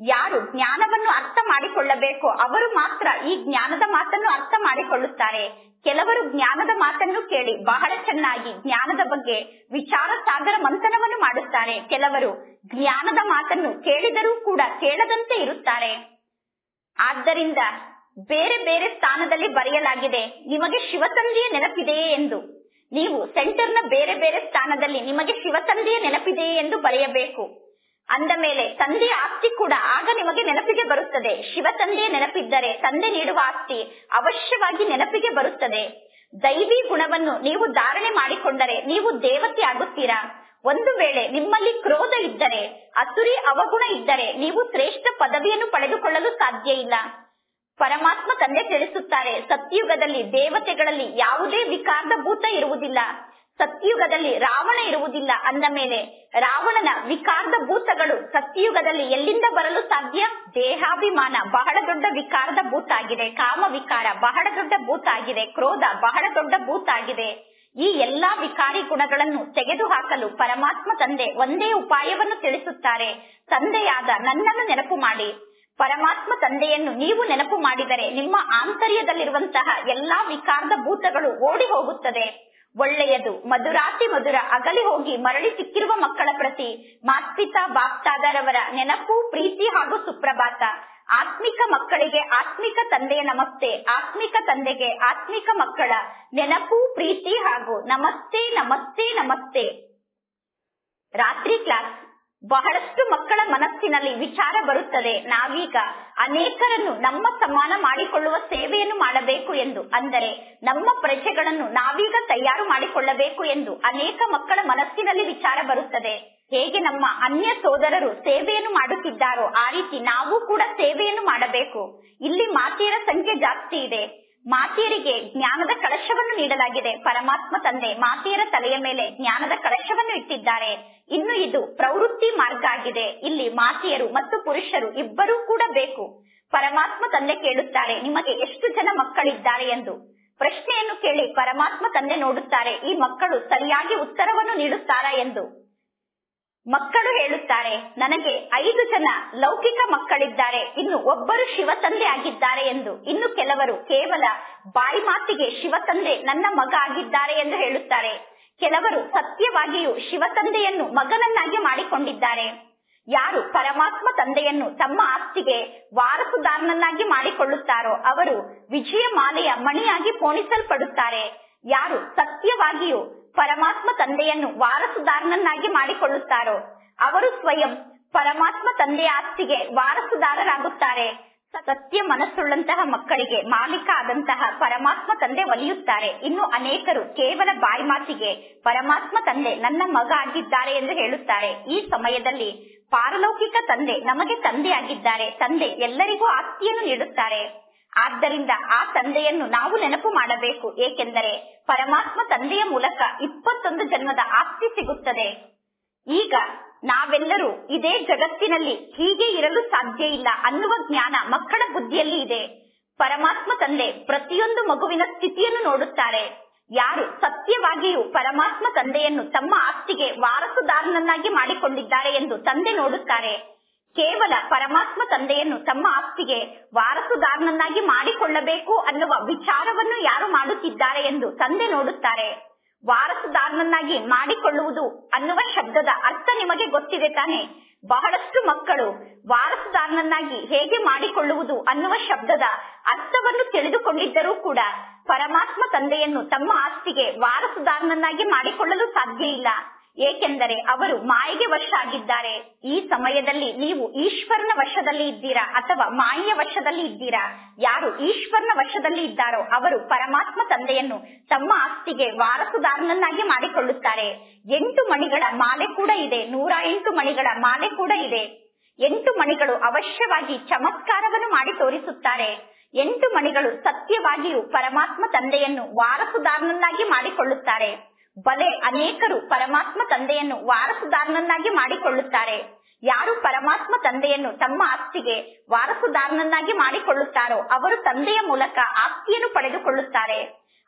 ಯಾರು ಜ್ಞಾನವನ್ನು ಅರ್ಥ ಮಾಡಿಕೊಳ್ಳಬೇಕು ಅವರು ಮಾತ್ರ ಈ ಜ್ಞಾನದ ಮಾತನ್ನು ಅರ್ಥ ಮಾಡಿಕೊಳ್ಳುತ್ತಾರೆ. ಕೆಲವರು ಜ್ಞಾನದ ಮಾತನ್ನು ಕೇಳಿ ಬಹಳ ಚೆನ್ನಾಗಿ ಜ್ಞಾನದ ಬಗ್ಗೆ ವಿಚಾರ ಸಾಗರ ಮಂಥನವನ್ನು ಮಾಡುತ್ತಾರೆ. ಕೆಲವರು ಜ್ಞಾನದ ಮಾತನ್ನು ಕೇಳಿದರೂ ಕೂಡ ಕೇಳದಂತೆ ಇರುತ್ತಾರೆ. ಆದ್ದರಿಂದ ಬೇರೆ ಬೇರೆ ಸ್ಥಾನದಲ್ಲಿ ಬರೆಯಲಾಗಿದೆ, ನಿಮಗೆ ಶಿವತಂದೆಯ ನೆನಪಿದೆಯೇ ಎಂದು. ನೀವು ಸೆಂಟರ್ನ ಬೇರೆ ಬೇರೆ ಸ್ಥಾನದಲ್ಲಿ ನಿಮಗೆ ಶಿವತಂದೆಯ ನೆನಪಿದೆಯೇ ಎಂದು ಬರೆಯಬೇಕು. ಅಂದ ಮೇಲೆ ತಂದೆಯ ಆಸ್ತಿ ಕೂಡ ಆಗ ನಿಮಗೆ ನೆನಪಿಗೆ ಬರುತ್ತದೆ. ಶಿವತಂದೆಯ ನೆನಪಿದ್ದರೆ ತಂದೆ ನೀಡುವ ಆಸ್ತಿ ಅವಶ್ಯವಾಗಿ ನೆನಪಿಗೆ ಬರುತ್ತದೆ. ದೈವಿ ಗುಣವನ್ನು ನೀವು ಧಾರಣೆ ಮಾಡಿಕೊಂಡರೆ ನೀವು ದೇವತೆ ಆಗುತ್ತೀರಾ. ಒಂದು ವೇಳೆ ನಿಮ್ಮಲ್ಲಿ ಕ್ರೋಧ ಇದ್ದರೆ, ಅಸುರಿ ಅವಗುಣ ಇದ್ದರೆ ನೀವು ಶ್ರೇಷ್ಠ ಪದವಿಯನ್ನು ಪಡೆದುಕೊಳ್ಳಲು ಸಾಧ್ಯ ಇಲ್ಲ. ಪರಮಾತ್ಮ ತಂದೆ ತಿಳಿಸುತ್ತಾರೆ, ಸತ್ಯುಗದಲ್ಲಿ ದೇವತೆಗಳಲ್ಲಿ ಯಾವುದೇ ವಿಕಾರದ ಭೂತ ಇರುವುದಿಲ್ಲ. ಸತ್ಯುಗದಲ್ಲಿ ರಾವಣ ಇರುವುದಿಲ್ಲ. ಅಂದ ಮೇಲೆ ರಾವಣನ ವಿಕಾರದ ಭೂತಗಳು ಸತ್ಯುಗದಲ್ಲಿ ಎಲ್ಲಿಂದ ಬರಲು ಸಾಧ್ಯ? ದೇಹಾಭಿಮಾನ ಬಹಳ ದೊಡ್ಡ ವಿಕಾರದ ಭೂತ ಆಗಿದೆ. ಕಾಮ ವಿಕಾರ ಬಹಳ ದೊಡ್ಡ ಭೂತ ಆಗಿದೆ. ಕ್ರೋಧ ಬಹಳ ದೊಡ್ಡ ಭೂತ ಆಗಿದೆ. ಈ ಎಲ್ಲಾ ವಿಕಾರಿ ಗುಣಗಳನ್ನು ತೆಗೆದುಹಾಕಲು ಪರಮಾತ್ಮ ತಂದೆ ಒಂದೇ ಉಪಾಯವನ್ನು ತಿಳಿಸುತ್ತಾರೆ. ತಂದೆಯಾದ ನನ್ನನ್ನು ನೆನಪು ಮಾಡಿ. ಪರಮಾತ್ಮ ತಂದೆಯನ್ನು ನೀವು ನೆನಪು ಮಾಡಿದರೆ ನಿಮ್ಮ ಆಂತರ್ಯದಲ್ಲಿರುವಂತಹ ಎಲ್ಲಾ ವಿಕಾರದ ಭೂತಗಳು ಓಡಿ ಹೋಗುತ್ತದೆ. ಒಳ್ಳೆಯದು ಮಧುರಾತಿ ಮಧುರ ಅಗಲಿ ಹೋಗಿ ಮರಳಿ ಸಿಕ್ಕಿರುವ ಮಕ್ಕಳ ಪ್ರತಿ ಮಾತ್ಪಿತಾ ಬಾಪ್ತಾದರವರ ನೆನಪು, ಪ್ರೀತಿ ಹಾಗೂ ಸುಪ್ರಭಾತ. ಆತ್ಮಿಕ ಮಕ್ಕಳಿಗೆ ಆತ್ಮಿಕ ತಂದೆಯ ನಮಸ್ತೆ. ಆತ್ಮಿಕ ತಂದೆಗೆ ಆತ್ಮಿಕ ಮಕ್ಕಳ ನೆನಪು, ಪ್ರೀತಿ ಹಾಗೂ ನಮಸ್ತೆ ನಮಸ್ತೆ ನಮಸ್ತೆ. ರಾತ್ರಿ ಕ್ಲಾಸ್. ಬಹಳಷ್ಟು ಮಕ್ಕಳ ಮನಸ್ಸಿನಲ್ಲಿ ವಿಚಾರ ಬರುತ್ತದೆ, ನಾವೀಗ ಅನೇಕರನ್ನು ನಮ್ಮ ಸಮಾನ ಮಾಡಿಕೊಳ್ಳುವ ಸೇವೆಯನ್ನು ಮಾಡಬೇಕು ಎಂದು. ಅಂದರೆ ನಮ್ಮ ಪ್ರಜೆಗಳನ್ನು ನಾವೀಗ ತಯಾರು ಮಾಡಿಕೊಳ್ಳಬೇಕು ಎಂದು ಅನೇಕ ಮಕ್ಕಳ ಮನಸ್ಸಿನಲ್ಲಿ ವಿಚಾರ ಬರುತ್ತದೆ. ಹೇಗೆ ನಮ್ಮ ಅನ್ಯ ಸೋದರರು ಸೇವೆಯನ್ನು ಮಾಡುತ್ತಿದ್ದಾರೋ ಆ ರೀತಿ ನಾವು ಕೂಡ ಸೇವೆಯನ್ನು ಮಾಡಬೇಕು. ಇಲ್ಲಿ ಮಾತೆಯರ ಸಂಖ್ಯೆ ಜಾಸ್ತಿ ಇದೆ. ಮಾತೆಯರಿಗೆ ಜ್ಞಾನದ ಕಳಶವನ್ನು ನೀಡಲಾಗಿದೆ. ಪರಮಾತ್ಮ ತಂದೆ ಮಾತೆಯರ ತಲೆಯ ಮೇಲೆ ಜ್ಞಾನದ ಕಳಶವನ್ನು ಇಟ್ಟಿದ್ದಾರೆ. ಇನ್ನು ಇದು ಪ್ರವೃತ್ತಿ ಮಾರ್ಗ ಆಗಿದೆ. ಇಲ್ಲಿ ಮಾತೆಯರು ಮತ್ತು ಪುರುಷರು ಇಬ್ಬರೂ ಕೂಡ ಬೇಕು. ಪರಮಾತ್ಮ ತಂದೆ ಕೇಳುತ್ತಾರೆ, ನಿಮಗೆ ಎಷ್ಟು ಜನ ಮಕ್ಕಳಿದ್ದಾರೆ ಎಂದು. ಪ್ರಶ್ನೆಯನ್ನು ಕೇಳಿ ಪರಮಾತ್ಮ ತಂದೆ ನೋಡುತ್ತಾರೆ, ಈ ಮಕ್ಕಳು ಸರಿಯಾಗಿ ಉತ್ತರವನ್ನು ನೀಡುತ್ತಾರಾ ಎಂದು. ಮಕ್ಕಳು ಹೇಳುತ್ತಾರೆ, ನನಗೆ 5 ಜನ ಲೌಕಿಕ ಮಕ್ಕಳಿದ್ದಾರೆ, ಇನ್ನು ಒಬ್ಬರು ಶಿವತಂದೆ ಆಗಿದ್ದಾರೆ ಎಂದು. ಇನ್ನು ಕೆಲವರು ಕೇವಲ ಬಾಯಿ ಮಾತಿಗೆ ಶಿವತಂದೆ ನನ್ನ ಮಗ ಆಗಿದ್ದಾರೆ ಎಂದು ಹೇಳುತ್ತಾರೆ. ಕೆಲವರು ಸತ್ಯವಾಗಿಯೂ ಶಿವತಂದೆಯನ್ನು ಮಗನನ್ನಾಗಿ ಮಾಡಿಕೊಂಡಿದ್ದಾರೆ. ಯಾರು ಪರಮಾತ್ಮ ತಂದೆಯನ್ನು ತಮ್ಮ ಆಸ್ತಿಗೆ ವಾರಸುದಾರನನ್ನಾಗಿ ಮಾಡಿಕೊಳ್ಳುತ್ತಾರೋ ಅವರು ವಿಜಯಮಾಲೆಯ ಮಣಿಯಾಗಿ ಪೋಣಿಸಲ್ಪಡುತ್ತಾರೆ. ಯಾರು ಸತ್ಯವಾಗಿಯೂ ಪರಮಾತ್ಮ ತಂದೆಯನ್ನು ವಾರಸುದಾರನನ್ನಾಗಿ ಮಾಡಿಕೊಳ್ಳುತ್ತಾರೋ ಅವರು ಸ್ವಯಂ ಪರಮಾತ್ಮ ತಂದೆಯ ಆಸ್ತಿಗೆ ವಾರಸುದಾರರಾಗುತ್ತಾರೆ. ಸತ್ಯ ಮನಸ್ಸುಳ್ಳಂತಹ ಮಕ್ಕಳಿಗೆ ಮಾಲೀಕ ಆದಂತಹ ಪರಮಾತ್ಮ ತಂದೆ ಒಲಿಯುತ್ತಾರೆ. ಇನ್ನು ಅನೇಕರು ಕೇವಲ ಬಾಯಿ ಮಾತಿಗೆ ಪರಮಾತ್ಮ ತಂದೆ ನನ್ನ ಮಗ ಆಗಿದ್ದಾರೆ ಎಂದು ಹೇಳುತ್ತಾರೆ. ಈ ಸಮಯದಲ್ಲಿ ಪಾರಲೌಕಿಕ ತಂದೆ ನಮಗೆ ತಂದೆ ಆಗಿದ್ದಾರೆ. ತಂದೆ ಎಲ್ಲರಿಗೂ ಆಸ್ತಿಯನ್ನು ನೀಡುತ್ತಾರೆ. ಆದ್ದರಿಂದ ಆ ತಂದೆಯನ್ನು ನಾವು ನೆನಪು ಮಾಡಬೇಕು. ಏಕೆಂದರೆ ಪರಮಾತ್ಮ ತಂದೆಯ ಮೂಲಕ 21 ಜನ್ಮದ ಆಸ್ತಿ ಸಿಗುತ್ತದೆ. ಈಗ ನಾವೆಲ್ಲರೂ ಇದೇ ಜಗತ್ತಿನಲ್ಲಿ ಹೀಗೆ ಇರಲು ಸಾಧ್ಯ ಇಲ್ಲ ಅನ್ನುವ ಜ್ಞಾನ ಮಕ್ಕಳ ಬುದ್ಧಿಯಲ್ಲಿ ಇದೆ. ಪರಮಾತ್ಮ ತಂದೆ ಪ್ರತಿಯೊಂದು ಮಗುವಿನ ಸ್ಥಿತಿಯನ್ನು ನೋಡುತ್ತಾರೆ. ಯಾರು ಸತ್ಯವಾಗಿಯೂ ಪರಮಾತ್ಮ ತಂದೆಯನ್ನು ತಮ್ಮ ಆಸ್ತಿಗೆ ವಾರಸುದಾರನನ್ನಾಗಿ ಮಾಡಿಕೊಂಡಿದ್ದಾರೆ ಎಂದು ತಂದೆ ನೋಡುತ್ತಾರೆ. ಕೇವಲ ಪರಮಾತ್ಮ ತಂದೆಯನ್ನು ತಮ್ಮ ಆಸ್ತಿಗೆ ವಾರಸುದಾರನನ್ನಾಗಿ ಮಾಡಿಕೊಳ್ಳಬೇಕು ಅನ್ನುವ ವಿಚಾರವನ್ನು ಯಾರು ಮಾಡುತ್ತಿದ್ದಾರೆ ಎಂದು ತಂದೆ ನೋಡುತ್ತಾರೆ. ವಾರಸುದಾರನನ್ನಾಗಿ ಮಾಡಿಕೊಳ್ಳುವುದು ಅನ್ನುವ ಶಬ್ದದ ಅರ್ಥ ನಿಮಗೆ ಗೊತ್ತಿದೆ ತಾನೆ. ಬಹಳಷ್ಟು ಮಕ್ಕಳು ವಾರಸುದಾರನನ್ನಾಗಿ ಹೇಗೆ ಮಾಡಿಕೊಳ್ಳುವುದು ಅನ್ನುವ ಶಬ್ದದ ಅರ್ಥವನ್ನು ತಿಳಿದುಕೊಂಡಿದ್ದರೂ ಕೂಡ ಪರಮಾತ್ಮ ತಂದೆಯನ್ನು ತಮ್ಮ ಆಸ್ತಿಗೆ ವಾರಸುದಾರನನ್ನಾಗಿ ಮಾಡಿಕೊಳ್ಳಲು ಸಾಧ್ಯ ಇಲ್ಲ. ಏಕೆಂದರೆ ಅವರು ಮಾಯೆಗೆ ವಶ ಆಗಿದ್ದಾರೆ. ಈ ಸಮಯದಲ್ಲಿ ನೀವು ಈಶ್ವರನ ವಶದಲ್ಲಿ ಇದ್ದೀರಾ ಅಥವಾ ಮಾಯೆಯ ವಶದಲ್ಲಿ ಇದ್ದೀರಾ? ಯಾರು ಈಶ್ವರನ ವಶದಲ್ಲಿ ಇದ್ದಾರೋ ಅವರು ಪರಮಾತ್ಮ ತಂದೆಯನ್ನು ತಮ್ಮ ಆಸ್ತಿಗೆ ವಾರಸುದಾರನನ್ನಾಗಿ ಮಾಡಿಕೊಳ್ಳುತ್ತಾರೆ. 8 ಮಣಿಗಳ ಮಾಲೆ ಕೂಡ ಇದೆ. 108 ಮಣಿಗಳ ಮಾಲೆ ಕೂಡ ಇದೆ. 8 ಮಣಿಗಳು ಅವಶ್ಯವಾಗಿ ಚಮತ್ಕಾರವನ್ನು ಮಾಡಿ ತೋರಿಸುತ್ತಾರೆ. 8 ಮಣಿಗಳು ಸತ್ಯವಾಗಿಯೂ ಪರಮಾತ್ಮ ತಂದೆಯನ್ನು ವಾರಸುದಾರನನ್ನಾಗಿ ಮಾಡಿಕೊಳ್ಳುತ್ತಾರೆ. ಬಲೆ ಅನೇಕರು ಪರಮಾತ್ಮ ತಂದೆಯನ್ನು ವಾರಸುದಾರನನ್ನಾಗಿ ಮಾಡಿಕೊಳ್ಳುತ್ತಾರೆ. ಯಾರು ಪರಮಾತ್ಮ ತಂದೆಯನ್ನು ತಮ್ಮ ಆಸ್ತಿಗೆ ವಾರಸುದಾರನನ್ನಾಗಿ ಮಾಡಿಕೊಳ್ಳುತ್ತಾರೋ ಅವರು ತಂದೆಯ ಮೂಲಕ ಆಸ್ತಿಯನ್ನು ಪಡೆದುಕೊಳ್ಳುತ್ತಾರೆ.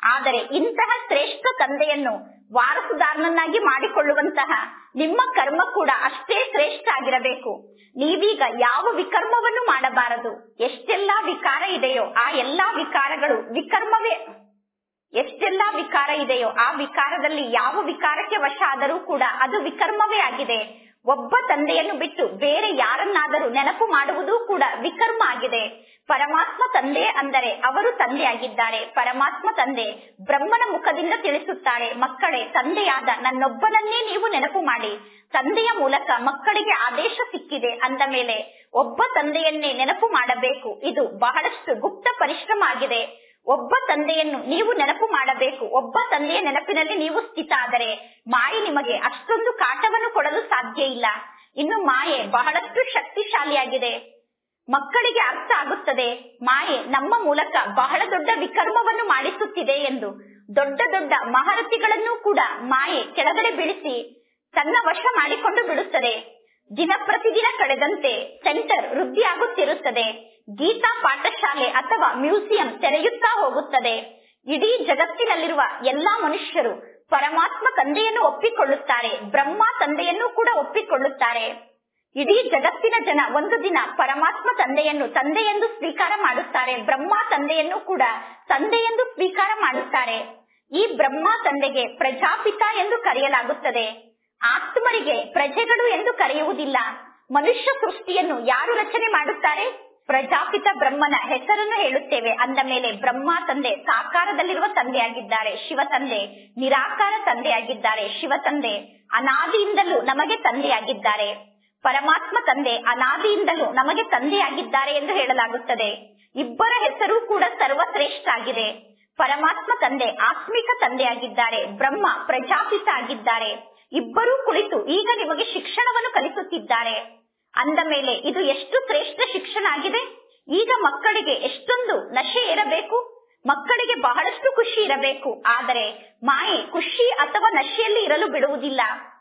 ಆದರೆ ಇಂತಹ ಶ್ರೇಷ್ಠ ತಂದೆಯನ್ನು ವಾರಸುದಾರನನ್ನಾಗಿ ಮಾಡಿಕೊಳ್ಳುವಂತಹ ನಿಮ್ಮ ಕರ್ಮ ಕೂಡ ಅಷ್ಟೇ ಶ್ರೇಷ್ಠ ಆಗಿರಬೇಕು. ನೀವೀಗ ಯಾವ ವಿಕರ್ಮವನ್ನು ಮಾಡಬಾರದು. ಎಷ್ಟೆಲ್ಲಾ ವಿಕಾರ ಇದೆಯೋ ಆ ಎಲ್ಲಾ ವಿಕಾರಗಳು ವಿಕರ್ಮವೇ. ಎಷ್ಟೆಲ್ಲಾ ವಿಕಾರ ಇದೆಯೋ ಆ ವಿಕಾರದಲ್ಲಿ ಯಾವ ವಿಕಾರಕ್ಕೆ ವಶ ಆದರೂ ಕೂಡ ಅದು ವಿಕರ್ಮವೇ ಆಗಿದೆ. ಒಬ್ಬ ತಂದೆಯನ್ನು ಬಿಟ್ಟು ಬೇರೆ ಯಾರನ್ನಾದರೂ ನೆನಪು ಮಾಡುವುದು ಕೂಡ ವಿಕರ್ಮ ಆಗಿದೆ. ಪರಮಾತ್ಮ ತಂದೆ ಅಂದರೆ ಅವರು ತಂದೆಯಾಗಿದ್ದಾರೆ. ಪರಮಾತ್ಮ ತಂದೆ ಬ್ರಹ್ಮನ ಮುಖದಿಂದ ತಿಳಿಸುತ್ತಾರೆ, ಮಕ್ಕಳೇ, ತಂದೆಯಾದ ನನ್ನೊಬ್ಬನನ್ನೇ ನೀವು ನೆನಪು ಮಾಡಿ. ತಂದೆಯ ಮೂಲಕ ಮಕ್ಕಳಿಗೆ ಆದೇಶ ಸಿಕ್ಕಿದೆ ಅಂದ ಮೇಲೆ ಒಬ್ಬ ತಂದೆಯನ್ನೇ ನೆನಪು ಮಾಡಬೇಕು. ಇದು ಬಹಳಷ್ಟು ಗುಪ್ತ ಪರಿಶ್ರಮ ಆಗಿದೆ. ಒಬ್ಬ ತಂದೆಯನ್ನು ನೀವು ನೆನಪು ಮಾಡಬೇಕು. ಒಬ್ಬ ತಂದೆಯ ನೆನಪಿನಲ್ಲಿ ನೀವು ಸ್ಥಿತ ಆದರೆ ಮಾಯೆ ನಿಮಗೆ ಅಷ್ಟೊಂದು ಕಾಟವನ್ನು ಕೊಡಲು ಸಾಧ್ಯ ಇಲ್ಲ. ಇನ್ನು ಮಾಯೆ ಬಹಳಷ್ಟು ಶಕ್ತಿಶಾಲಿಯಾಗಿದೆ. ಮಕ್ಕಳಿಗೆ ಅರ್ಥ ಆಗುತ್ತದೆ, ಮಾಯೆ ನಮ್ಮ ಮೂಲಕ ಬಹಳ ದೊಡ್ಡ ವಿಕರ್ಮವನ್ನು ಮಾಡಿಸುತ್ತಿದೆ ಎಂದು. ದೊಡ್ಡ ದೊಡ್ಡ ಮಹಾರಥಿಗಳನ್ನು ಕೂಡ ಮಾಯೆ ಕೆಳಗಡೆ ಬೀಳಿಸಿ ತನ್ನ ವಶ ಮಾಡಿಕೊಂಡು ಬಿಡುತ್ತದೆ. ದಿನ ಪ್ರತಿದಿನ ಕಳೆದಂತೆ ಸೆಂಟರ್ ವೃದ್ಧಿಯಾಗುತ್ತಿರುತ್ತದೆ. ಗೀತಾ ಪಾಠಶಾಲೆ ಅಥವಾ ಮ್ಯೂಸಿಯಂ ತೆರೆಯುತ್ತಾ ಹೋಗುತ್ತದೆ. ಇಡೀ ಜಗತ್ತಿನಲ್ಲಿರುವ ಎಲ್ಲಾ ಮನುಷ್ಯರು ಪರಮಾತ್ಮ ತಂದೆಯನ್ನು ಒಪ್ಪಿಕೊಳ್ಳುತ್ತಾರೆ, ಬ್ರಹ್ಮ ತಂದೆಯನ್ನು ಕೂಡ ಒಪ್ಪಿಕೊಳ್ಳುತ್ತಾರೆ. ಇಡೀ ಜಗತ್ತಿನ ಜನ ಒಂದು ದಿನ ಪರಮಾತ್ಮ ತಂದೆಯನ್ನು ತಂದೆಯೆಂದು ಸ್ವೀಕಾರ ಮಾಡುತ್ತಾರೆ, ಬ್ರಹ್ಮ ತಂದೆಯನ್ನು ಕೂಡ ತಂದೆಯೆಂದು ಸ್ವೀಕಾರ ಮಾಡುತ್ತಾರೆ. ಈ ಬ್ರಹ್ಮ ತಂದೆಗೆ ಪ್ರಜಾಪಿತ ಎಂದು ಕರೆಯಲಾಗುತ್ತದೆ. ಆತ್ಮರಿಗೆ ಪ್ರಜೆಗಳು ಎಂದು ಕರೆಯುವುದಿಲ್ಲ. ಮನುಷ್ಯ ಸೃಷ್ಟಿಯನ್ನು ಯಾರು ರಚನೆ ಮಾಡುತ್ತಾರೆ? ಪ್ರಜಾಪಿತ ಬ್ರಹ್ಮನ ಹೆಸರನ್ನು ಹೇಳುತ್ತೇವೆ. ಅಂದ ಮೇಲೆ ಬ್ರಹ್ಮ ತಂದೆ ಸಾಕಾರದಲ್ಲಿರುವ ತಂದೆಯಾಗಿದ್ದಾರೆ, ಶಿವ ತಂದೆ ನಿರಾಕಾರ ತಂದೆಯಾಗಿದ್ದಾರೆ. ಶಿವ ತಂದೆ ಅನಾದಿಯಿಂದಲೂ ನಮಗೆ ತಂದೆಯಾಗಿದ್ದಾರೆ. ಪರಮಾತ್ಮ ತಂದೆ ಅನಾದಿಯಿಂದಲೂ ನಮಗೆ ತಂದೆಯಾಗಿದ್ದಾರೆ ಎಂದು ಹೇಳಲಾಗುತ್ತದೆ. ಇಬ್ಬರ ಹೆಸರು ಕೂಡ ಸರ್ವಶ್ರೇಷ್ಠ ಆಗಿದೆ. ಪರಮಾತ್ಮ ತಂದೆ ಆತ್ಮಿಕ ತಂದೆಯಾಗಿದ್ದಾರೆ, ಬ್ರಹ್ಮ ಪ್ರಜಾಪಿತ ಆಗಿದ್ದಾರೆ. ಇಬ್ಬರೂ ಕುಳಿತು ಈಗ ನಿಮಗೆ ಶಿಕ್ಷಣವನ್ನು ಕಲಿಸುತ್ತಿದ್ದಾರೆ. ಅಂದ ಮೇಲೆ ಇದು ಎಷ್ಟು ಶ್ರೇಷ್ಠ ಶಿಕ್ಷಣ ಆಗಿದೆ. ಈಗ ಮಕ್ಕಳಿಗೆ ಎಷ್ಟೊಂದು ನಶೆ ಇರಬೇಕು, ಮಕ್ಕಳಿಗೆ ಬಹಳಷ್ಟು ಖುಷಿ ಇರಬೇಕು. ಆದರೆ ಮಾಯೆ ಖುಷಿ ಅಥವಾ ನಶೆಯಲ್ಲಿ ಇರಲು ಬಿಡುವುದಿಲ್ಲ.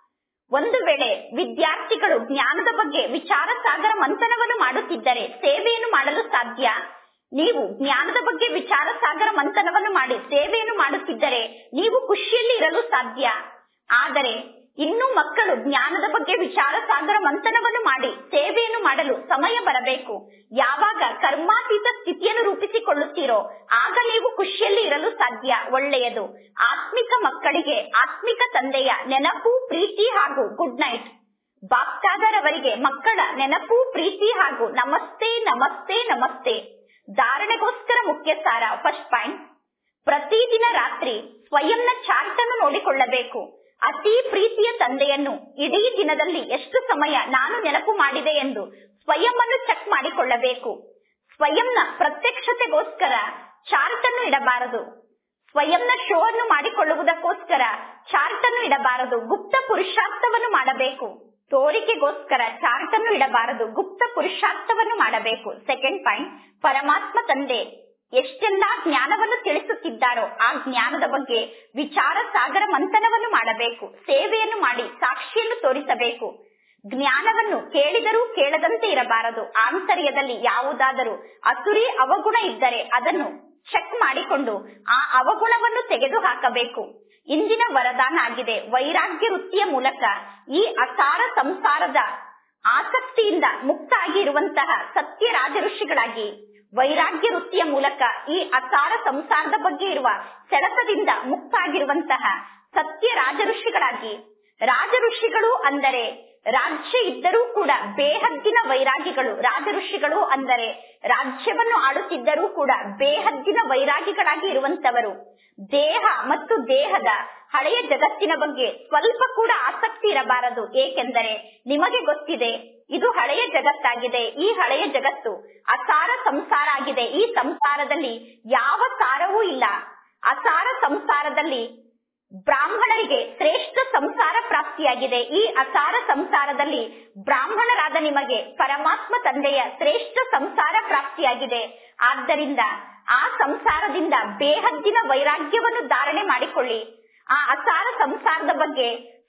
ಒಂದು ವೇಳೆ ವಿದ್ಯಾರ್ಥಿಗಳು ಜ್ಞಾನದ ಬಗ್ಗೆ ವಿಚಾರ ಸಾಗರ ಮಂಥನವನ್ನು ಮಾಡುತ್ತಿದ್ದರೆ ಸೇವೆಯನ್ನು ಮಾಡಲು ಸಾಧ್ಯ. ನೀವು ಜ್ಞಾನದ ಬಗ್ಗೆ ವಿಚಾರ ಸಾಗರ ಮಂಥನವನ್ನು ಮಾಡಿ ಸೇವೆಯನ್ನು ಮಾಡುತ್ತಿದ್ದರೆ ನೀವು ಖುಷಿಯಲ್ಲಿ ಇರಲು ಸಾಧ್ಯ. ಆದರೆ ಇನ್ನು ಮಕ್ಕಳು ಜ್ಞಾನದ ಬಗ್ಗೆ ವಿಚಾರ ಸಾಗರ ಮಂಥನವನ್ನು ಮಾಡಿ ಸೇವೆಯನ್ನು ಮಾಡಲು ಸಮಯ ಬರಬೇಕು. ಯಾವಾಗ ಕರ್ಮಾತೀತ ಸ್ಥಿತಿಯನ್ನು ರೂಪಿಸಿಕೊಳ್ಳುತ್ತೀರೋ ಆಗ ನೀವು ಖುಷಿಯಲ್ಲಿ ಇರಲು ಸಾಧ್ಯ. ಒಳ್ಳೆಯದು. ಆತ್ಮಿಕ ಮಕ್ಕಳಿಗೆ ಆತ್ಮಿಕ ತಂದೆಯ ನೆನಪು, ಪ್ರೀತಿ ಹಾಗೂ ಗುಡ್ ನೈಟ್. ಬಾಪ್ತಾದರವರಿಗೆ ಮಕ್ಕಳ ನೆನಪು, ಪ್ರೀತಿ ಹಾಗೂ ನಮಸ್ತೆ ನಮಸ್ತೆ ನಮಸ್ತೆ. ಧಾರಣೆಗೋಸ್ಕರ ಮುಖ್ಯ ಸಾರ. ಫಸ್ಟ್ ಪಾಯಿಂಟ್, ಪ್ರತಿದಿನ ರಾತ್ರಿ ಸ್ವಯಂನ ಚಾರ್ಟ್ ಅನ್ನು ನೋಡಿಕೊಳ್ಳಬೇಕು. ಅತಿ ಪ್ರೀತಿಯ ತಂದೆಯನ್ನು ಇಡೀ ದಿನದಲ್ಲಿ ಎಷ್ಟು ಸಮಯ ನಾನು ನೆನಪು ಮಾಡಿದೆ ಎಂದು ಸ್ವಯಂ ಅನ್ನು ಚೆಕ್ ಮಾಡಿಕೊಳ್ಳಬೇಕು. ಸ್ವಯಂನ ಪ್ರತ್ಯಕ್ಷತೆಗೋಸ್ಕರ ಚಾರ್ಟ್ ಅನ್ನು ಇಡಬಾರದು. ಸ್ವಯಂನ ಶೋ ಅನ್ನು ಮಾಡಿಕೊಳ್ಳುವುದಕ್ಕೋಸ್ಕರ ಚಾರ್ಟ್ ಅನ್ನು ಇಡಬಾರದು. ಗುಪ್ತ ಪುರುಷಾರ್ಥವನ್ನು ಮಾಡಬೇಕು. ತೋರಿಕೆಗೋಸ್ಕರ ಚಾರ್ಟ್ ಅನ್ನು ಇಡಬಾರದು, ಗುಪ್ತ ಪುರುಷಾರ್ಥವನ್ನು ಮಾಡಬೇಕು. ಸೆಕೆಂಡ್ ಪಾಯಿಂಟ್, ಪರಮಾತ್ಮ ತಂದೆ ಎಷ್ಟೆಲ್ಲಾ ಜ್ಞಾನವನ್ನು ತಿಳಿಸುತ್ತಿದ್ದಾರೋ ಆ ಜ್ಞಾನದ ಬಗ್ಗೆ ವಿಚಾರ ಸಾಗರ ಮಂಥನವನ್ನು ಮಾಡಬೇಕು. ಸೇವೆಯನ್ನು ಮಾಡಿ ಸಾಕ್ಷಿಯನ್ನು ತೋರಿಸಬೇಕು. ಜ್ಞಾನವನ್ನು ಕೇಳಿದರೂ ಕೇಳದಂತೆ ಇರಬಾರದು. ಆಂತರ್ಯದಲ್ಲಿ ಯಾವುದಾದರೂ ಅಸುರಿ ಅವಗುಣ ಇದ್ದರೆ ಅದನ್ನು ಚೆಕ್ ಮಾಡಿಕೊಂಡು ಆ ಅವಗುಣವನ್ನು ತೆಗೆದು ಹಾಕಬೇಕು. ಇಂದಿನ ವರದಾನ ಆಗಿದೆ. ವೈರಾಗ್ಯ ವೃತ್ತಿಯ ಮೂಲಕ ಈ ಅಸಾರ ಸಂಸಾರದ ಆಸಕ್ತಿಯಿಂದ ಮುಕ್ತ ಆಗಿರುವಂತಹ ಸತ್ಯ ರಾಜ ಋಷಿಗಳಾಗಿ, ವೈರಾಗ್ಯ ವೃತ್ತಿಯ ಮೂಲಕ ಈ ಅಸಾರ ಸಂಸಾರದ ಬಗ್ಗೆ ಇರುವ ಸೆಳೆತದಿಂದ ಮುಕ್ತ ಆಗಿರುವಂತಹ ಸತ್ಯ ರಾಜ ಋಷಿಗಳಾಗಿ. ರಾಜ ಋಷಿಗಳು ಅಂದರೆ ರಾಜ್ಯ ಇದ್ದರೂ ಕೂಡ ಬೇಹದ್ದಿನ ವೈರಾಗಿಗಳು. ರಾಜ ಋಷಿಗಳು ಅಂದರೆ ರಾಜ್ಯವನ್ನು ಆಳುತ್ತಿದ್ದರೂ ಕೂಡ ಬೇಹದ್ದಿನ ವೈರಾಗಿಗಳಾಗಿ ಇರುವಂತವರು. ದೇಹ ಮತ್ತು ದೇಹದ ಹಳೆಯ ಜಗತ್ತಿನ ಬಗ್ಗೆ ಸ್ವಲ್ಪ ಕೂಡ ಆಸಕ್ತಿ ಇರಬಾರದು. ಏಕೆಂದರೆ ನಿಮಗೆ ಗೊತ್ತಿದೆ ಇದು ಹಳೆಯ ಜಗತ್ತಾಗಿದೆ. ಈ ಹಳೆಯ ಜಗತ್ತು ಅಸಾರ ಸಂಸಾರ ಆಗಿದೆ. ಈ ಸಂಸಾರದಲ್ಲಿ ಯಾವ ಸಾರವೂ ಇಲ್ಲ. ಅಸಾರ ಸಂಸಾರದಲ್ಲಿ ಬ್ರಾಹ್ಮಣರಿಗೆ ಶ್ರೇಷ್ಠ ಸಂಸಾರ ಪ್ರಾಪ್ತಿಯಾಗಿದೆ. ಈ ಅಸಾರ ಸಂಸಾರದಲ್ಲಿ ಬ್ರಾಹ್ಮಣರಾದ ನಿಮಗೆ ಪರಮಾತ್ಮ ತಂದೆಯ ಶ್ರೇಷ್ಠ ಸಂಸಾರ ಪ್ರಾಪ್ತಿಯಾಗಿದೆ. ಆದ್ದರಿಂದ ಆ ಸಂಸಾರದಿಂದ ಬೇಹದ್ದಿನ ವೈರಾಗ್ಯವನ್ನು ಧಾರಣೆ ಮಾಡಿಕೊಳ್ಳಿ. ಆ ಅಸಾರ ಸಂಸಾರದ ಬಗ್ಗೆ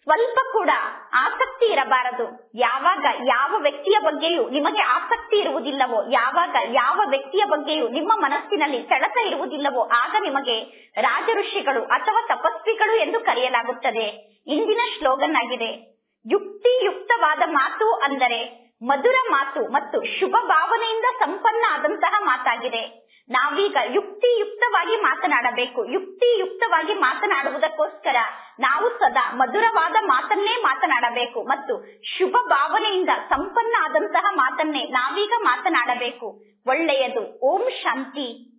ಸ್ವಲ್ಪ ಕೂಡ ಆಸಕ್ತಿ ಇರಬಾರದು. ಯಾವಾಗ ಯಾವ ವ್ಯಕ್ತಿಯ ಬಗ್ಗೆಯೂ ನಿಮಗೆ ಆಸಕ್ತಿ ಇರುವುದಿಲ್ಲವೋ, ಯಾವಾಗ ಯಾವ ವ್ಯಕ್ತಿಯ ಬಗ್ಗೆಯೂ ನಿಮ್ಮ ಮನಸ್ಸಿನಲ್ಲಿ ಸೆಳೆತ ಇರುವುದಿಲ್ಲವೋ, ಆಗ ನಿಮಗೆ ರಾಜ ಋಷಿಗಳು ಅಥವಾ ತಪಸ್ವಿಗಳು ಎಂದು ಕರೆಯಲಾಗುತ್ತದೆ. ಇಂದಿನ ಸ್ಲೋಗನ್ ಆಗಿದೆ, ಯುಕ್ತಿಯುಕ್ತವಾದ ಮಾತು ಅಂದರೆ ಮಧುರ ಮಾತು ಮತ್ತು ಶುಭ ಭಾವನೆಯಿಂದ ಸಂಪನ್ನ ಆದಂತಹ ಮಾತಾಗಿದೆ. ನಾವೀಗ ಯುಕ್ತಿಯುಕ್ತವಾಗಿ ಮಾತನಾಡಬೇಕು. ಯುಕ್ತಿಯುಕ್ತವಾಗಿ ಮಾತನಾಡುವುದಕ್ಕೋಸ್ಕರ ನಾವು ಸದಾ ಮಧುರವಾದ ಮಾತನ್ನೇ ಮಾತನಾಡಬೇಕು ಮತ್ತು ಶುಭ ಭಾವನೆಯಿಂದ ಸಂಪನ್ನ ಆದಂತಹ ಮಾತನ್ನೇ ನಾವೀಗ ಮಾತನಾಡಬೇಕು. ಒಳ್ಳೆಯದು. ಓಂ ಶಾಂತಿ.